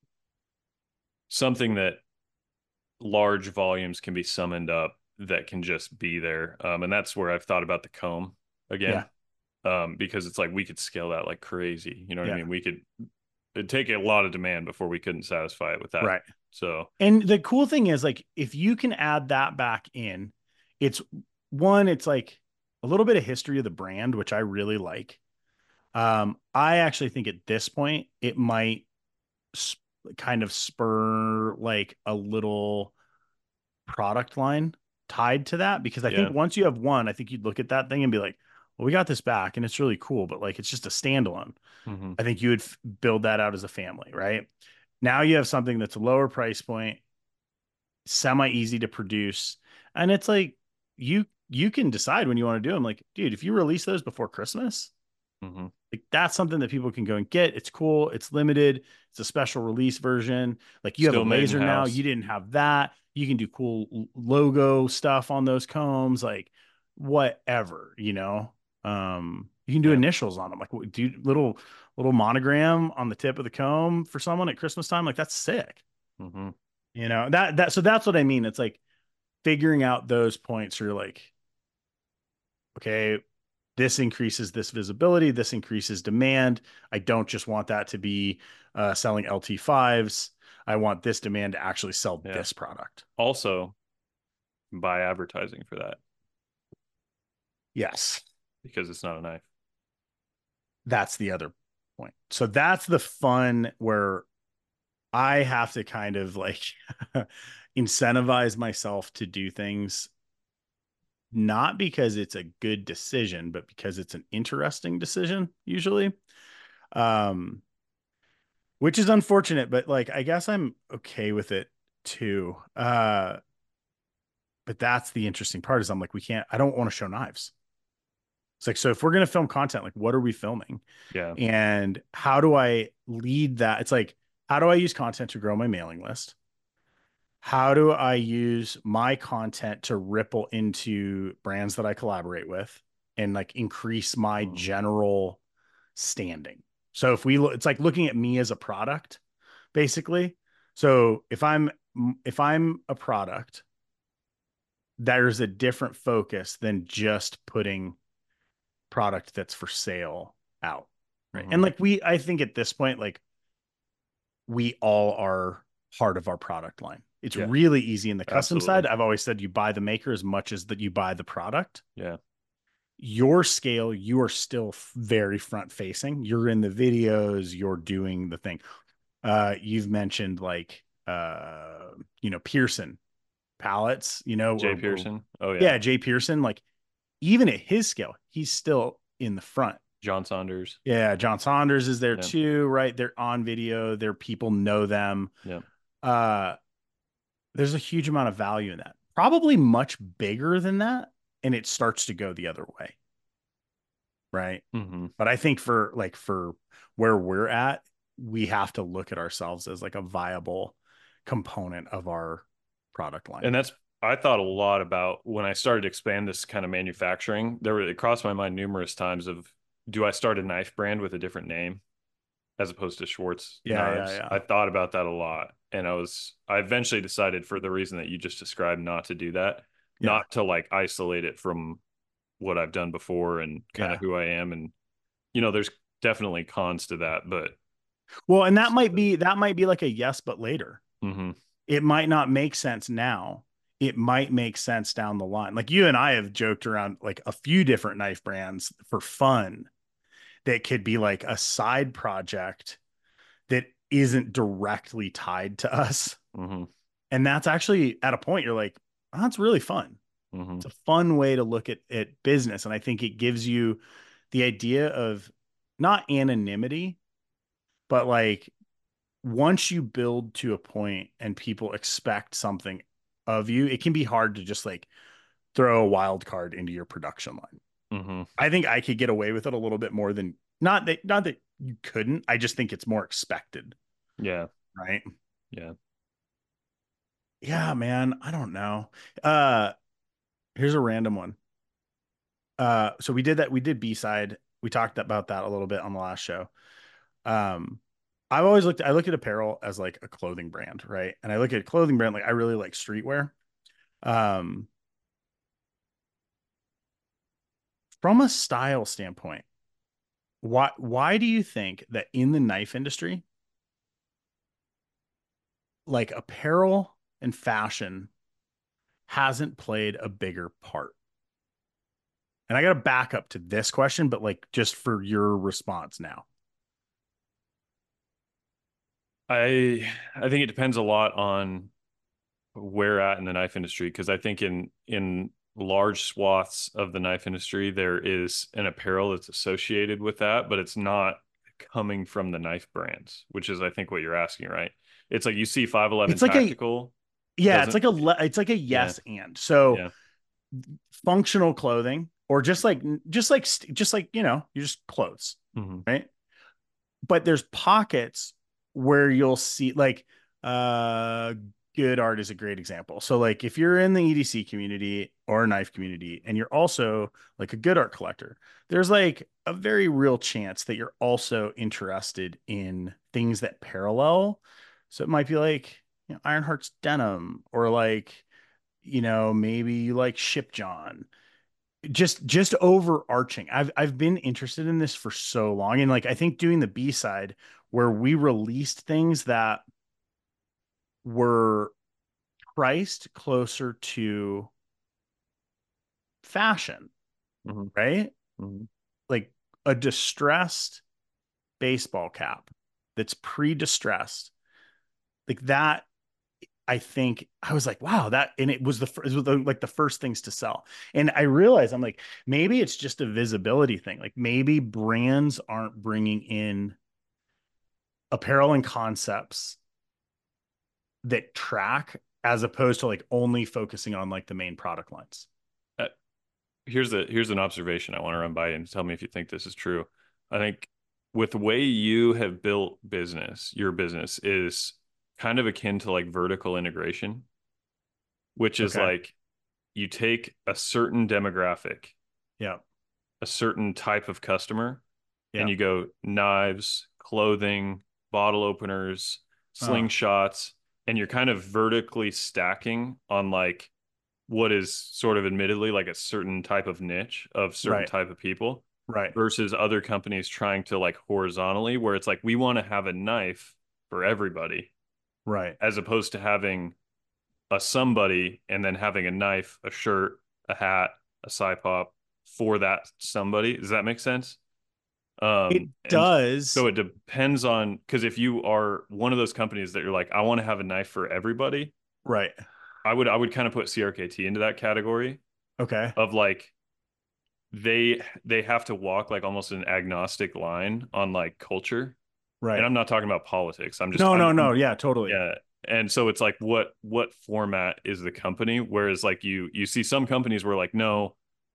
something that large volumes can be summoned up that can just be there. And that's where I've thought about the comb Yeah. again. Because it's like we could scale that like crazy. You know what I Yeah. mean? It'd take a lot of demand before we couldn't satisfy it with that. Right. So And the cool thing is like if you can add that back in, it's one, it's like a little bit of history of the brand, which I really like. I actually think at this point it might sp- kind of spur like a little product line tied to that because I think yeah. once you have one, I think you'd look at that thing and be like, well, we got this back and it's really cool, but like it's just a standalone. Hmm. I think you would build that out as a family, right? Now you have something that's a lower price point, semi easy to produce, and it's like you can decide when you want to do them. Like, dude, if you release those before Christmas, Hmm. like that's something that people can go and get. It's cool. It's limited. It's a special release version. Like you have a Still made in laser now. You house. didn't have that. You can do cool logo stuff on those combs, like whatever, you know. You can do Yeah. initials on them, like do little monogram on the tip of the comb for someone at Christmas time. Like that's sick. Hmm. You know, so that's what I mean. It's like figuring out those points where you're like, okay, this increases this visibility, this increases demand. I don't just want that to be selling LT5s. I want this demand to actually sell Yeah. this product. Also, buy advertising for that Yes, because it's not a knife. that's the other point. So that's the fun where I have to kind of like incentivize myself to do things not because it's a good decision, but because it's an interesting decision usually. Um, which is unfortunate, but like I guess I'm okay with it too. But that's the interesting part is I'm like, I don't want to show knives. It's like, so if we're gonna film content, like what are we filming? Yeah. And how do I lead that? It's like, how do I use content to grow my mailing list? How do I use my content to ripple into brands that I collaborate with and like increase my Hmm. general standing? So if we look, it's like looking at me as a product, basically. So if I'm a product, there's a different focus than just putting product that's for sale out. Right. Hmm. And like I think at this point, like we all are part of our product line. It's Yeah. really easy in the custom Absolutely. side. I've always said you buy the maker as much as that you buy the product. Yeah. Your scale, you are still very front facing. You're in the videos, you're doing the thing. You've mentioned like Pearson pallets, Jay or Pearson. Oh yeah. yeah, Jay Pearson, like even at his scale, he's still in the front. John Saunders. Yeah, John Saunders is there Yeah. too, right? They're on video, their people know them. Yeah. Uh there's a huge amount of value in that. Probably much bigger than that, and it starts to go the other way, right? Hmm. But I think for where we're at, we have to look at ourselves as like a viable component of our product line. And that's I thought a lot about when I started to expand this kind of manufacturing. It crossed my mind numerous times of do I start a knife brand with a different name as opposed to Schwartz Yeah, yeah, knives? yeah. I thought about that a lot, and I eventually decided for the reason that you just described not to do that, Yeah. not to like isolate it from what I've done before and kind of Yeah. who I am, and there's definitely cons to that, but Well, and that might be like a yes, but later. mm-hmm, It might not make sense now. It might make sense down the line. Like you and I have joked around like a few different knife brands for fun that could be like a side project that isn't directly tied to us. mm-hmm, And that's actually at a point you're like, oh, that's really fun. mm-hmm, It's a fun way to look at business. And I think it gives you the idea of not anonymity, but like once you build to a point and people expect something of you, it can be hard to just like throw a wild card into your production line. mm-hmm. I think I could get away with it a little bit more than not that you couldn't. I just think it's more expected, Yeah, right? yeah. Yeah, man, I don't know. Uh Here's a random one. So we did B-side. We talked about that a little bit on the last show. Um I look at apparel as like a clothing brand, right? And I look at clothing brand like I really like streetwear. Um from a style standpoint, why do you think that in the knife industry, like apparel and fashion hasn't played a bigger part? And I got to back up to this question, but like just for your response now. I think it depends a lot on where at in the knife industry, because I think in large swaths of the knife industry there is an apparel that's associated with that, but it's not coming from the knife brands, which is I think what you're asking, right? It's like you see 511 It's like a Tactical yeah, doesn't. it's like a Yeah, yes and. So yeah. functional clothing or just like you're just clothes, Hmm. right? But there's pockets where you'll see like uh good art is a great example. So like if you're in the EDC community or knife community and you're also like a good art collector, there's like a very real chance that you're also interested in things that parallel. So it might be like, Ironheart's denim or like, maybe you like Ship John, just overarching. I've been interested in this for so long, and like I think doing the B side where we released things that were priced closer to fashion, Hmm. right? Hmm. Like a distressed baseball cap that's pre-distressed, like that. I think I was like, wow, that, and like the first things to sell. And I realized I'm like, maybe it's just a visibility thing. Like maybe brands aren't bringing in apparel and concepts that track as opposed to like only focusing on like the main product lines. Uh, here's an observation I want to run by you and tell me if you think this is true. I think with the way you have built your business is kind of akin to like vertical integration, which is Okay. like you take a certain demographic, Yeah. a certain type of customer, and Yeah. you go knives, clothing, bottle openers, Oh, slingshots, and you're kind of vertically stacking on like what is sort of admittedly like a certain type of niche of certain right. type of people Right. versus other companies trying to like horizontally where it's like we want to have a knife for everybody Right. as opposed to having a somebody and then having a knife, a shirt, a hat, a side pop for that somebody. Does that make sense? It And so does. it depends on because if you are one of those companies that you're like, I want to have a knife for everybody, Right. I would kind of put CRKT into that category Okay. of like they have to walk like almost an agnostic line on like culture. And Right. I'm not talking about politics. I'm just No, no, I'm no. Yeah, totally. yeah. And so it's like what format is the company? Whereas like you see some companies where like, no,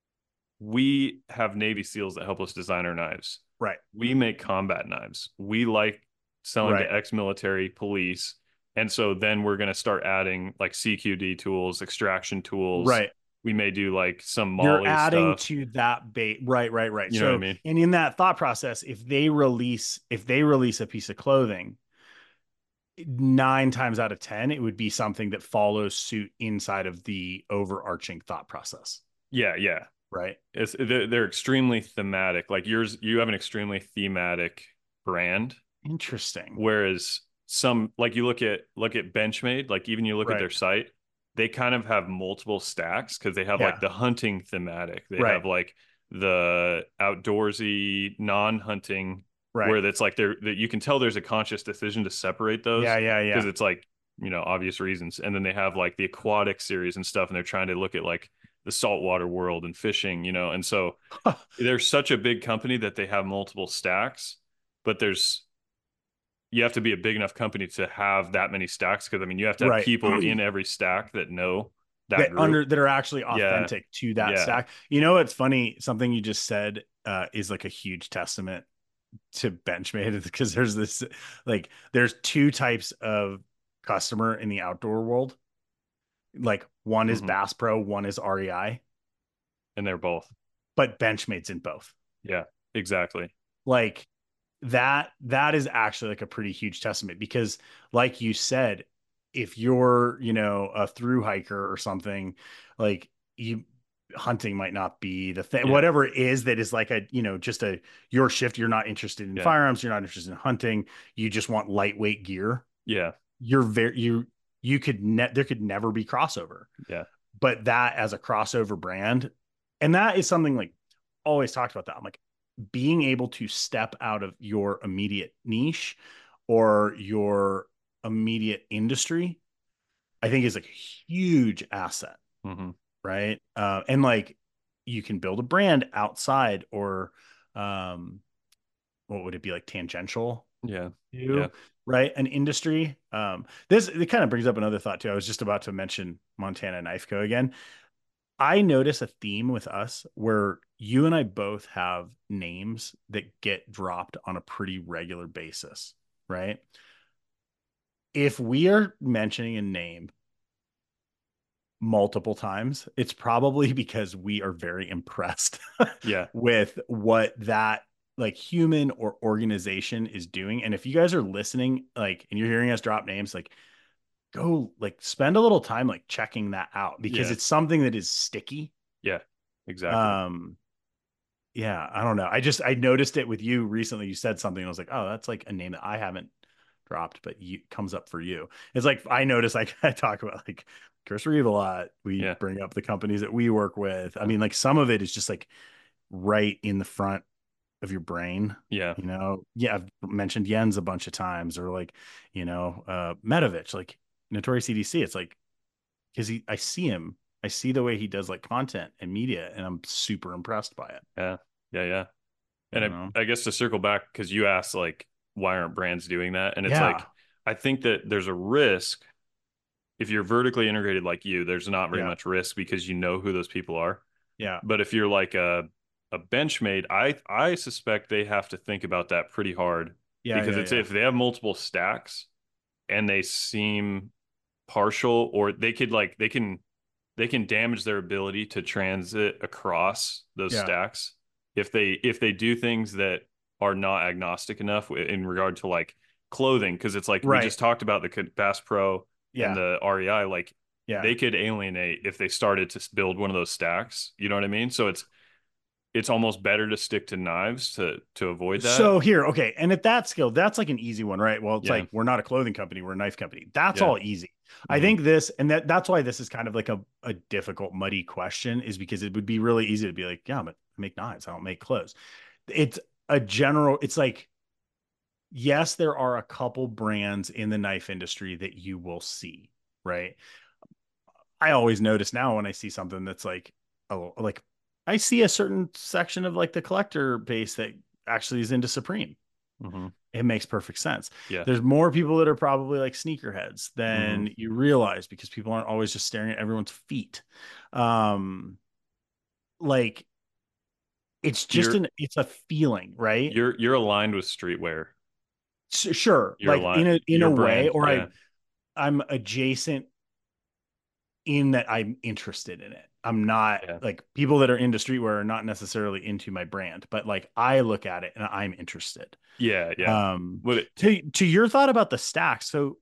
we have Navy SEALs that help us design our knives. Right. We make combat knives. We like selling Right. to ex-military police. And so then we're going to start adding like CQD tools, extraction tools. Right. We may do like some You're Molly adding stuff. to that bait. Right, right, right. You know what I So, mean? and in that thought process, if they release a piece of clothing, 9 times out of 10, it would be something that follows suit inside of the overarching thought process. Yeah, yeah. Right. They're extremely thematic. Like you have an extremely thematic brand, Interesting. whereas some like you look at Benchmade, like even you look at Right. their site, they kind of have multiple stacks because they have like Yeah. the hunting thematic. They Right. have like the outdoorsy non-hunting Right. where that's like that you can tell there's a conscious decision to separate Yeah. those Yeah. because Yeah. it's like, obvious reasons. And then they have like the aquatic series and stuff, and they're trying to look at like the saltwater world and fishing, and so they're such a big company that they have multiple stacks, but you have to be a big enough company to have that many stacks because I mean you have to have Right. people in every stack that know that group. That are actually Yeah, authentic to that yeah, stack. You know, it's funny. Something you just said is like a huge testament to Benchmade because there's two types of customer in the outdoor world. Like one is hmm. Bass Pro, one is REI, And they're both. but Benchmade's in both. Yeah, exactly. Like that is actually like a pretty huge testament because like you said, if you're, a through hiker or something, like you hunting might not be the thing, Yeah, whatever it is that is like just your shift. You're not interested in yeah, firearms. You're not interested in hunting. You just want lightweight gear. yeah. you could there could never be crossover. Yeah. But that as a crossover brand, and that is something like always talked about that. I'm like, being able to step out of your immediate niche or your immediate industry, I think is like a huge asset, Mm-hmm. right? And like you can build a brand outside or what would it be, like tangential Yeah. Yeah. to, right? An industry. This it kind of brings up another thought too. I was just about to mention Montana Knife Co. again. I notice a theme with us where you and I both have names that get dropped on a pretty regular basis, right? If we are mentioning a name multiple times, it's probably because we are very impressed Yeah. with what that like human or organization is doing. And if you guys are listening, like, and you're hearing us drop names, like, go like spend a little time like checking that out because Yeah. it's something that is sticky. Yeah. Exactly. Um, yeah, I don't know. I noticed it with you recently. You said something, and I was like, oh, that's like a name that I haven't dropped, but you comes up for you. It's like I notice like I talk about like Chris Reeve a lot. We Yeah. bring up the companies that we work with. I mean, like some of it is just like right in the front of your brain. Yeah. Yeah, I've mentioned Jens a bunch of times, or like, Medovich, like Notorious CDC. It's like because I see him, I see the way he does like content and media, and I'm super impressed by it. Yeah. Yeah. Yeah. You And know? I guess to circle back, because you asked, like, why aren't brands doing that? And it's Yeah, like, I think that there's a risk if you're vertically integrated like you, there's not very yeah, much risk because you know who those people are. yeah, But if you're like a Benchmade, I suspect they have to think about that pretty hard yeah, because yeah, it's yeah, if they have multiple stacks and they seem partial, or they can damage their ability to transit across those yeah, stacks if they do things that are not agnostic enough in regard to like clothing, because it's like we right, just talked about the Bass Pro and yeah, the REI, like yeah. they could alienate if they started to build one of those stacks, you know what I mean? So it's almost better to stick to knives to avoid that. So here, okay, and at that scale, that's like an easy one, right? Well, it's Yeah. like we're not a clothing company, we're a knife company. That's Yeah. all easy. I Hmm. think this, and that's why this is kind of like a difficult, muddy question, is because it would be really easy to be like, yeah, but I make knives, I don't make clothes. It's a general, it's like, yes, there are a couple brands in the knife industry that you will see, right? I always notice now when I see something that's like, oh, like I see a certain section of like the collector base that actually is into Supreme. Hmm. It makes perfect sense. Yeah. There's more people that are probably like sneakerheads Hmm. than you realize because people aren't always just staring at everyone's feet. Um, like You're it's a feeling, right? you're aligned with streetwear. Sure, You're like aligned, in a your way, brand. or Yeah. I'm adjacent in that I'm interested in it. I'm not Yeah. like people that are into streetwear are not necessarily into my brand, but like I look at it and I'm interested. Yeah. Yeah. Um, What it, to your thought about the stacks. So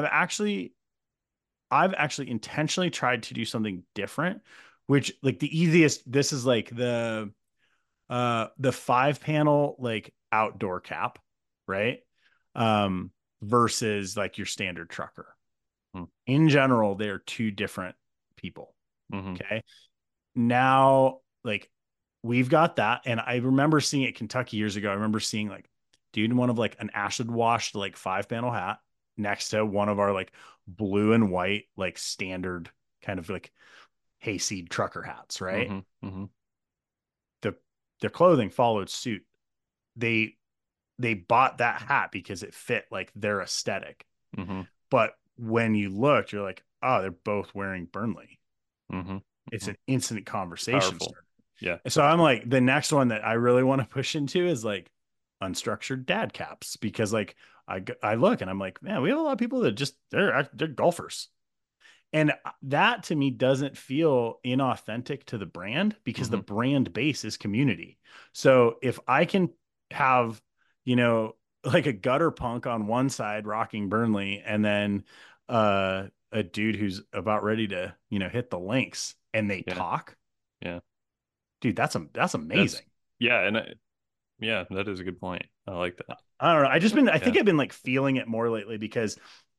I've actually intentionally tried to do something different, which like the easiest, this is like the 5 panel like outdoor cap, right? Um, versus like your standard trucker. mm, In general, they're two different people. mhm. Okay. Now, like we've got that. And I remember seeing it Kentucky years ago. I remember seeing like dude in one of like an acid washed like 5 panel hat next to one of our like blue and white, like standard kind of like hayseed trucker hats, right? Mhm. Mhm. The their clothing followed suit. They they bought that hat because it fit like their aesthetic. Mhm. But when you looked, you're like, oh, they're both wearing Burnley. Mhm. It's Mhm. an instant conversation Powerful. starter. Yeah. So I'm like, the next one that I really want to push into is like unstructured dad caps because like I look and I'm like, man, we have a lot of people that just they're golfers. And that to me doesn't feel inauthentic to the brand because the Mhm. brand base is community. So if I can have, you know, like a gutter punk on one side rocking Burnley and then a dude who's about ready to, hit the links and they Yeah. talk, Yeah. dude, that's That's amazing. yeah, and yeah, that is a good point. I like that. I don't know. I Yeah. think I've been like feeling it more lately because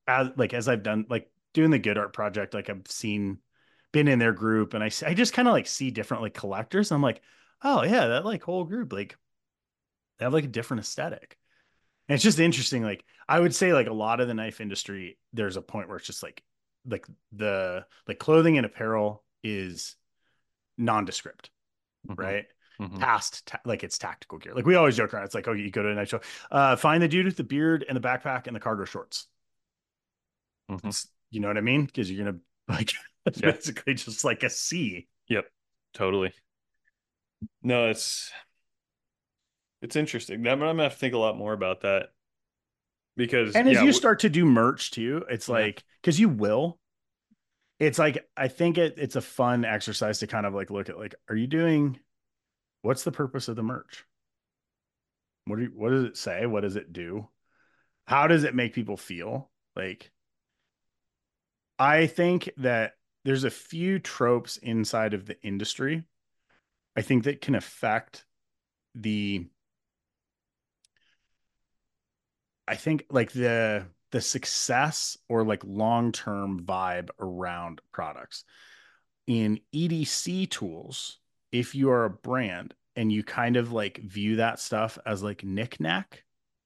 as I've done like doing the Good Art Project, like been in their group, and I just kind of like see different like collectors. I'm like, oh yeah, that like whole group, like they have like a different aesthetic. And it's just interesting. Like I would say like a lot of the knife industry, there's a point where it's just like the like clothing and apparel is nondescript, Hmm. right? Hmm. Like it's tactical gear. Like we always joke around. It's like, oh, you go to a knife show, find the dude with the beard and the backpack and the cargo shorts. Hmm. It's, you know what I mean? Because you're gonna like it's Yeah. basically just like a C. Yep. Totally. No, it's interesting. I'm gonna have to think a lot more about that because And as you start to do merch too, it's yeah. like because you will. It's like I think it's a fun exercise to kind of like look at like, are you doing what's the purpose of the merch? What does it say? What does it do? How does it make people feel? Like I think that there's a few tropes inside of the industry I think that can affect the I think like the success or like long-term vibe around products. In EDC tools, if you are a brand and you kind of like view that stuff as like knickknack,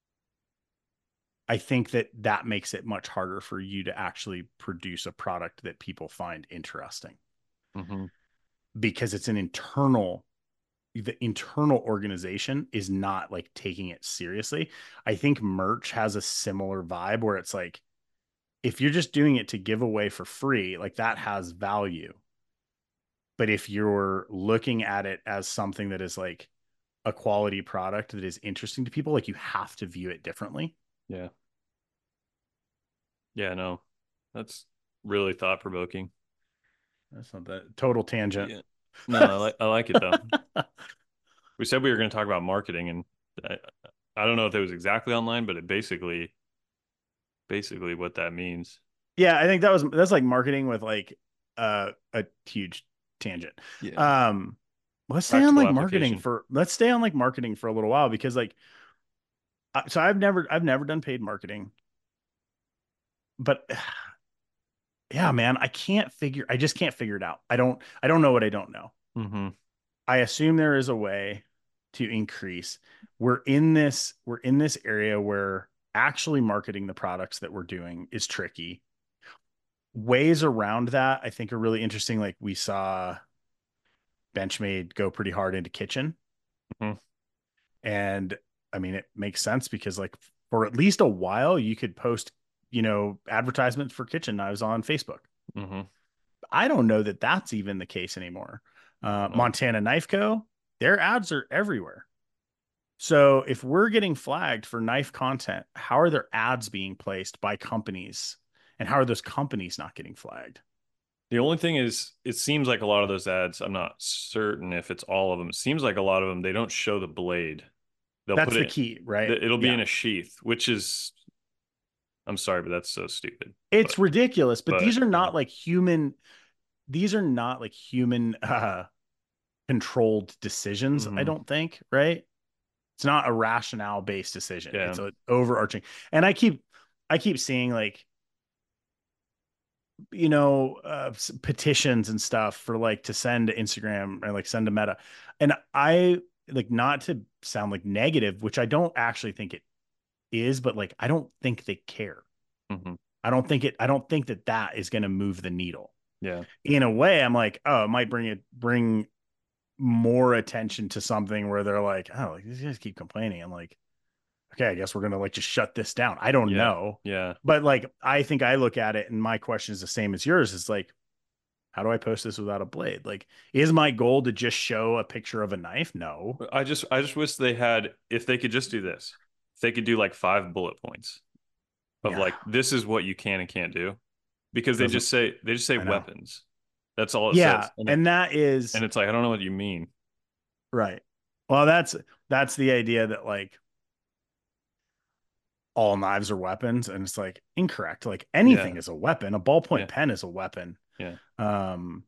I think that that makes it much harder for you to actually produce a product that people find interesting Hmm. because it's an internal the internal organization is not like taking it seriously. I think merch has a similar vibe where it's like if you're just doing it to give away for free, like that has value. But if you're looking at it as something that is like a quality product that is interesting to people, like you have to view it differently. Yeah. Yeah, no. That's really thought provoking. That's not that total tangent. Yeah. No, I like it though. We said we were going to talk about marketing, and I, I don't know if it was exactly online, but it basically what that means. Yeah, I think that's like marketing with like a huge tangent. Yeah. Um Practical application. let's stay on like marketing for a little while because like so I've never done paid marketing, but yeah, man, I just can't figure it out. I don't know what I don't know. Hmm. I assume there is a way to increase. We're in this area where actually marketing the products that we're doing is tricky. Ways around that I think are really interesting. Like we saw Benchmade go pretty hard into kitchen. Hmm. And I mean, it makes sense because like for at least a while you could post, advertisements for kitchen knives on Facebook. Hmm. I don't know that that's even the case anymore. I don't know. Montana Knife Co., their ads are everywhere. So if we're getting flagged for knife content, how are their ads being placed by companies? And how are those companies not getting flagged? The only thing is, it seems like a lot of those ads, I'm not certain if it's all of them. It seems like a lot of them, they don't show the blade. They'll That's put the it, key, right? it'll be Yeah. in a sheath, which is, I'm sorry, but that's so stupid. It's ridiculous, but But these are not like human controlled decisions, I mhm. don't think, right? It's not a rationale based decision. Yeah. It's an overarching. And I keep seeing like, petitions and stuff for like to send to Instagram or like send to Meta. And I like not to sound like negative, which I don't actually think it is, but like I don't think they care. Hmm. I don't think that that is going to move the needle. Yeah. In a way, I'm like, oh, it might bring more attention to something where they're like, oh, like, these guys keep complaining. I'm like, okay, I guess we're gonna like just shut this down. I don't Yeah. know. Yeah. But like I think I look at it and my question is the same as yours. It's like, how do I post this without a blade? Like, is my goal to just show a picture of a knife? No. I just wish they had, if they could just do this, if they could do like 5 bullet points of Yeah. like, this is what you can and can't do, because Doesn't they just say I know. weapons. That's all it Yeah. says. And And that is it's like, I don't know what you mean. right. Well, that's the idea that like all knives are weapons, and it's like incorrect. Like anything Yeah. is a weapon. A ballpoint Yeah. pen is a weapon. Yeah. Um,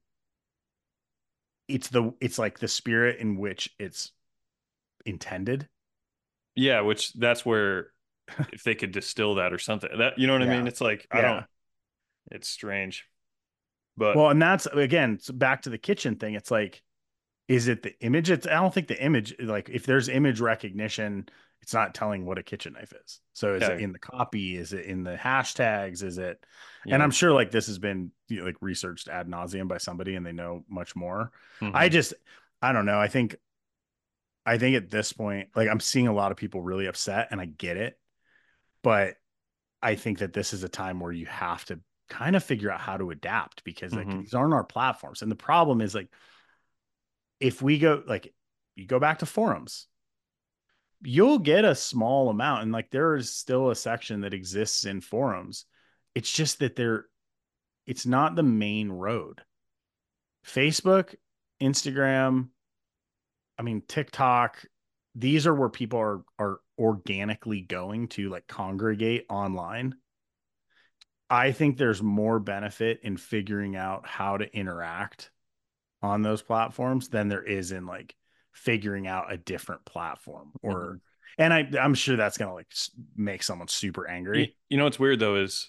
it's like the spirit in which it's intended. Yeah. Which that's where if they could distill that or something. That, you know what I mean? Yeah. It's like I don't. Yeah. It's strange, but Well, and that's again, so back to the kitchen thing. It's like, is it the image? I don't think the image, like if there's image recognition, it's not telling what a kitchen knife is. So is it yeah, in the copy? Is it in the hashtags? Is it, and yeah. I'm sure like this has been like researched ad nauseum by somebody and they know much more. I Hmm. just, I don't know. I think at this point, like I'm seeing a lot of people really upset and I get it, but I think that this is a time where you have to kind of figure out how to adapt because like Hmm. these aren't our platforms. And the problem is like if we go like you go back to forums, you'll get a small amount and like there is still a section that exists in forums. It's just that it's not the main road. Facebook, Instagram, I mean TikTok, these are where people are organically going to like congregate online. I think there's more benefit in figuring out how to interact on those platforms than there is in like figuring out a different platform Hmm. or and I'm sure that's gonna like make someone super angry. You know what's weird though is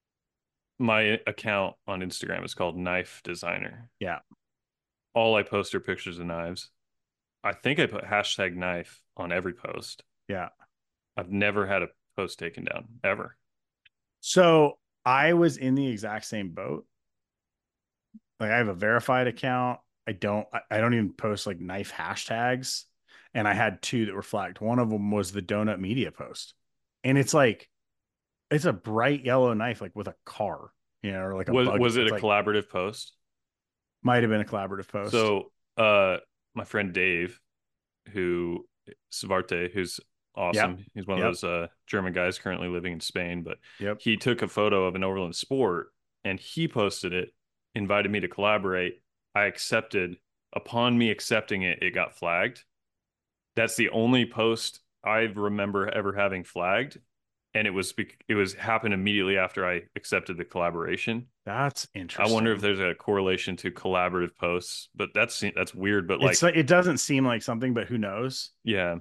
my account on Instagram is called Knife Designer. Yeah. All I post are pictures of knives. I think I put hashtag knife on every post. Yeah. I've never had a post taken down ever. So I was in the exact same boat. Like I have a verified account. I don't even post like knife hashtags. And I had two that were flagged. One of them was the donut media post. And it's like it's a bright yellow knife, like with a car, or like a Was buggy. it It's a like collaborative post? might have been a collaborative post. So, my friend Dave, who Svarte, who's Yep. awesome. He's one of Yep. those German guys currently living in Spain, but Yep. he took a photo of an Overland Sport and he posted it, invited me to collaborate. I accepted. Upon me accepting it, it got flagged. That's the only post I remember ever having flagged, and it was happened immediately after I accepted the collaboration. That's I wonder if interesting. there's a correlation to collaborative posts, but that's weird. But It's like, like it doesn't seem like something, but who knows? yeah,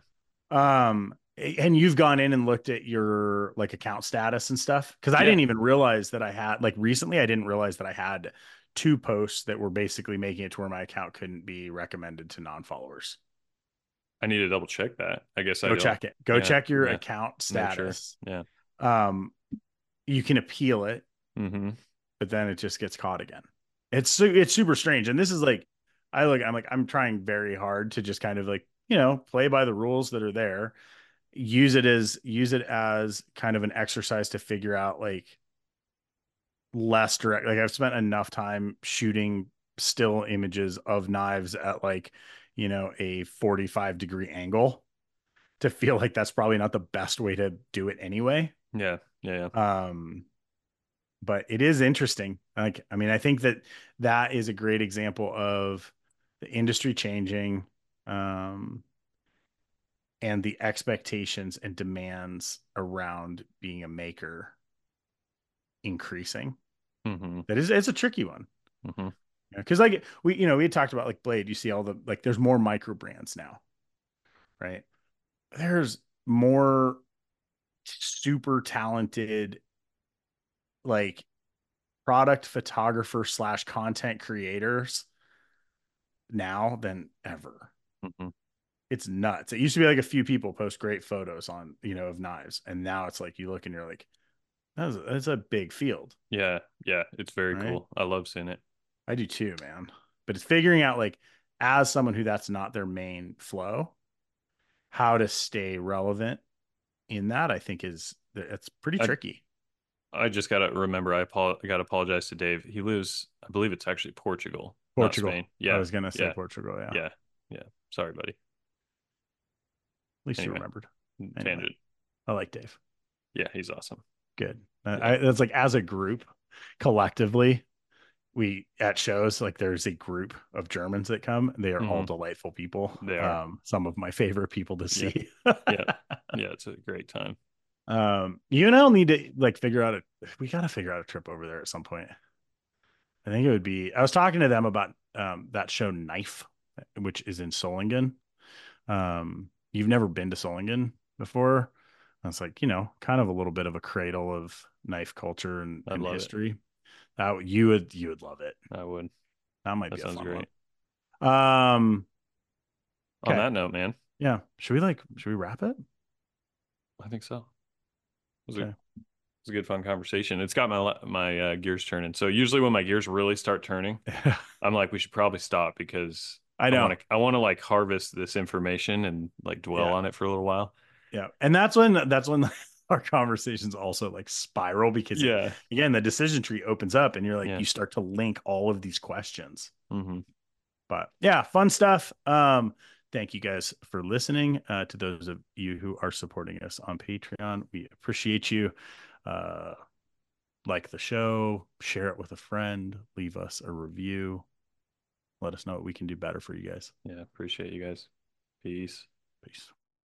And you've gone in and looked at your like account status and stuff because I yeah, didn't even realize that I had like recently I didn't realize that I had two posts that were basically making it to where my account couldn't be recommended to non-followers. I need to double check that. I guess I Go don't. check it. Go Yeah, check your yeah, account no, sure, status. yeah, Um, you can appeal it, mm-hmm, but then it just gets caught again. It's super strange. And this is like I'm trying very hard to just kind of like, play by the rules that are there. Use it as kind of an exercise to figure out like less direct. Like I've spent enough time shooting still images of knives at like, a 45-degree angle to feel like that's probably not the best way to do it anyway. yeah, yeah, yeah. Um, but it is interesting. Like, I mean, I think that is a great example of the industry changing, um, and the expectations and demands around being a maker increasing. Mm-hmm, It's a tricky one. mm-hmm, Because like we had talked about like Blade, you see all the like there's more micro brands now, right? There's more super talented like product photographer slash content creators now than ever. mm-hmm. It's nuts. It used to be like a few people post great photos on, of knives. And now it's like you look and you're like, that's a big field, Yeah, yeah. It's very right? cool. I love seeing it. I do too, man. But it's figuring out like as someone who that's not their main flow, how to stay relevant in that, I think it's pretty I tricky. I just gotta remember. I gotta apologize to Dave. He lives, I believe it's actually Portugal, not Portugal. Spain. I Yeah, was gonna say yeah, Portugal, yeah. At yeah, yeah. Sorry, buddy. least you Anyway, remembered. Anyway, tangent. I like Dave. Yeah, he's awesome. Good. Yeah. That's like as a group, collectively, we at shows like there's a group of Germans that come. They are all Hmm. delightful people. They are. Some of my favorite people to Yeah, see. yeah, yeah. It's a great time. You and I'll need to like figure out we got to figure out a trip over there at some point. I think it would be. I was talking to them about that show Knife, which is in Solingen. You've never been to Solingen before, That's like, you know, kind of a little bit of a cradle of knife culture I'd and love it. history. That you would love it. I would. That might That be a sounds fun one. great. On Okay. that note, man, Yeah. Should we wrap it? I think so. Okay. It was a good fun conversation. It's got my gears turning. So usually when my gears really start turning, I'm like, we should probably stop because I know. I want to like harvest this information and like dwell Yeah. on it for a little while. Yeah. And that's when our conversations also like spiral because Yeah. again, the decision tree opens up and Yeah. you start to link all of these questions. Hmm. But yeah, fun stuff. Thank you guys for listening. To those of you who are supporting us on Patreon, we appreciate you. Uh, like the show, share it with a friend, leave us a review. Let us know what we can do better for you guys. Yeah. Appreciate you guys. Peace. Peace.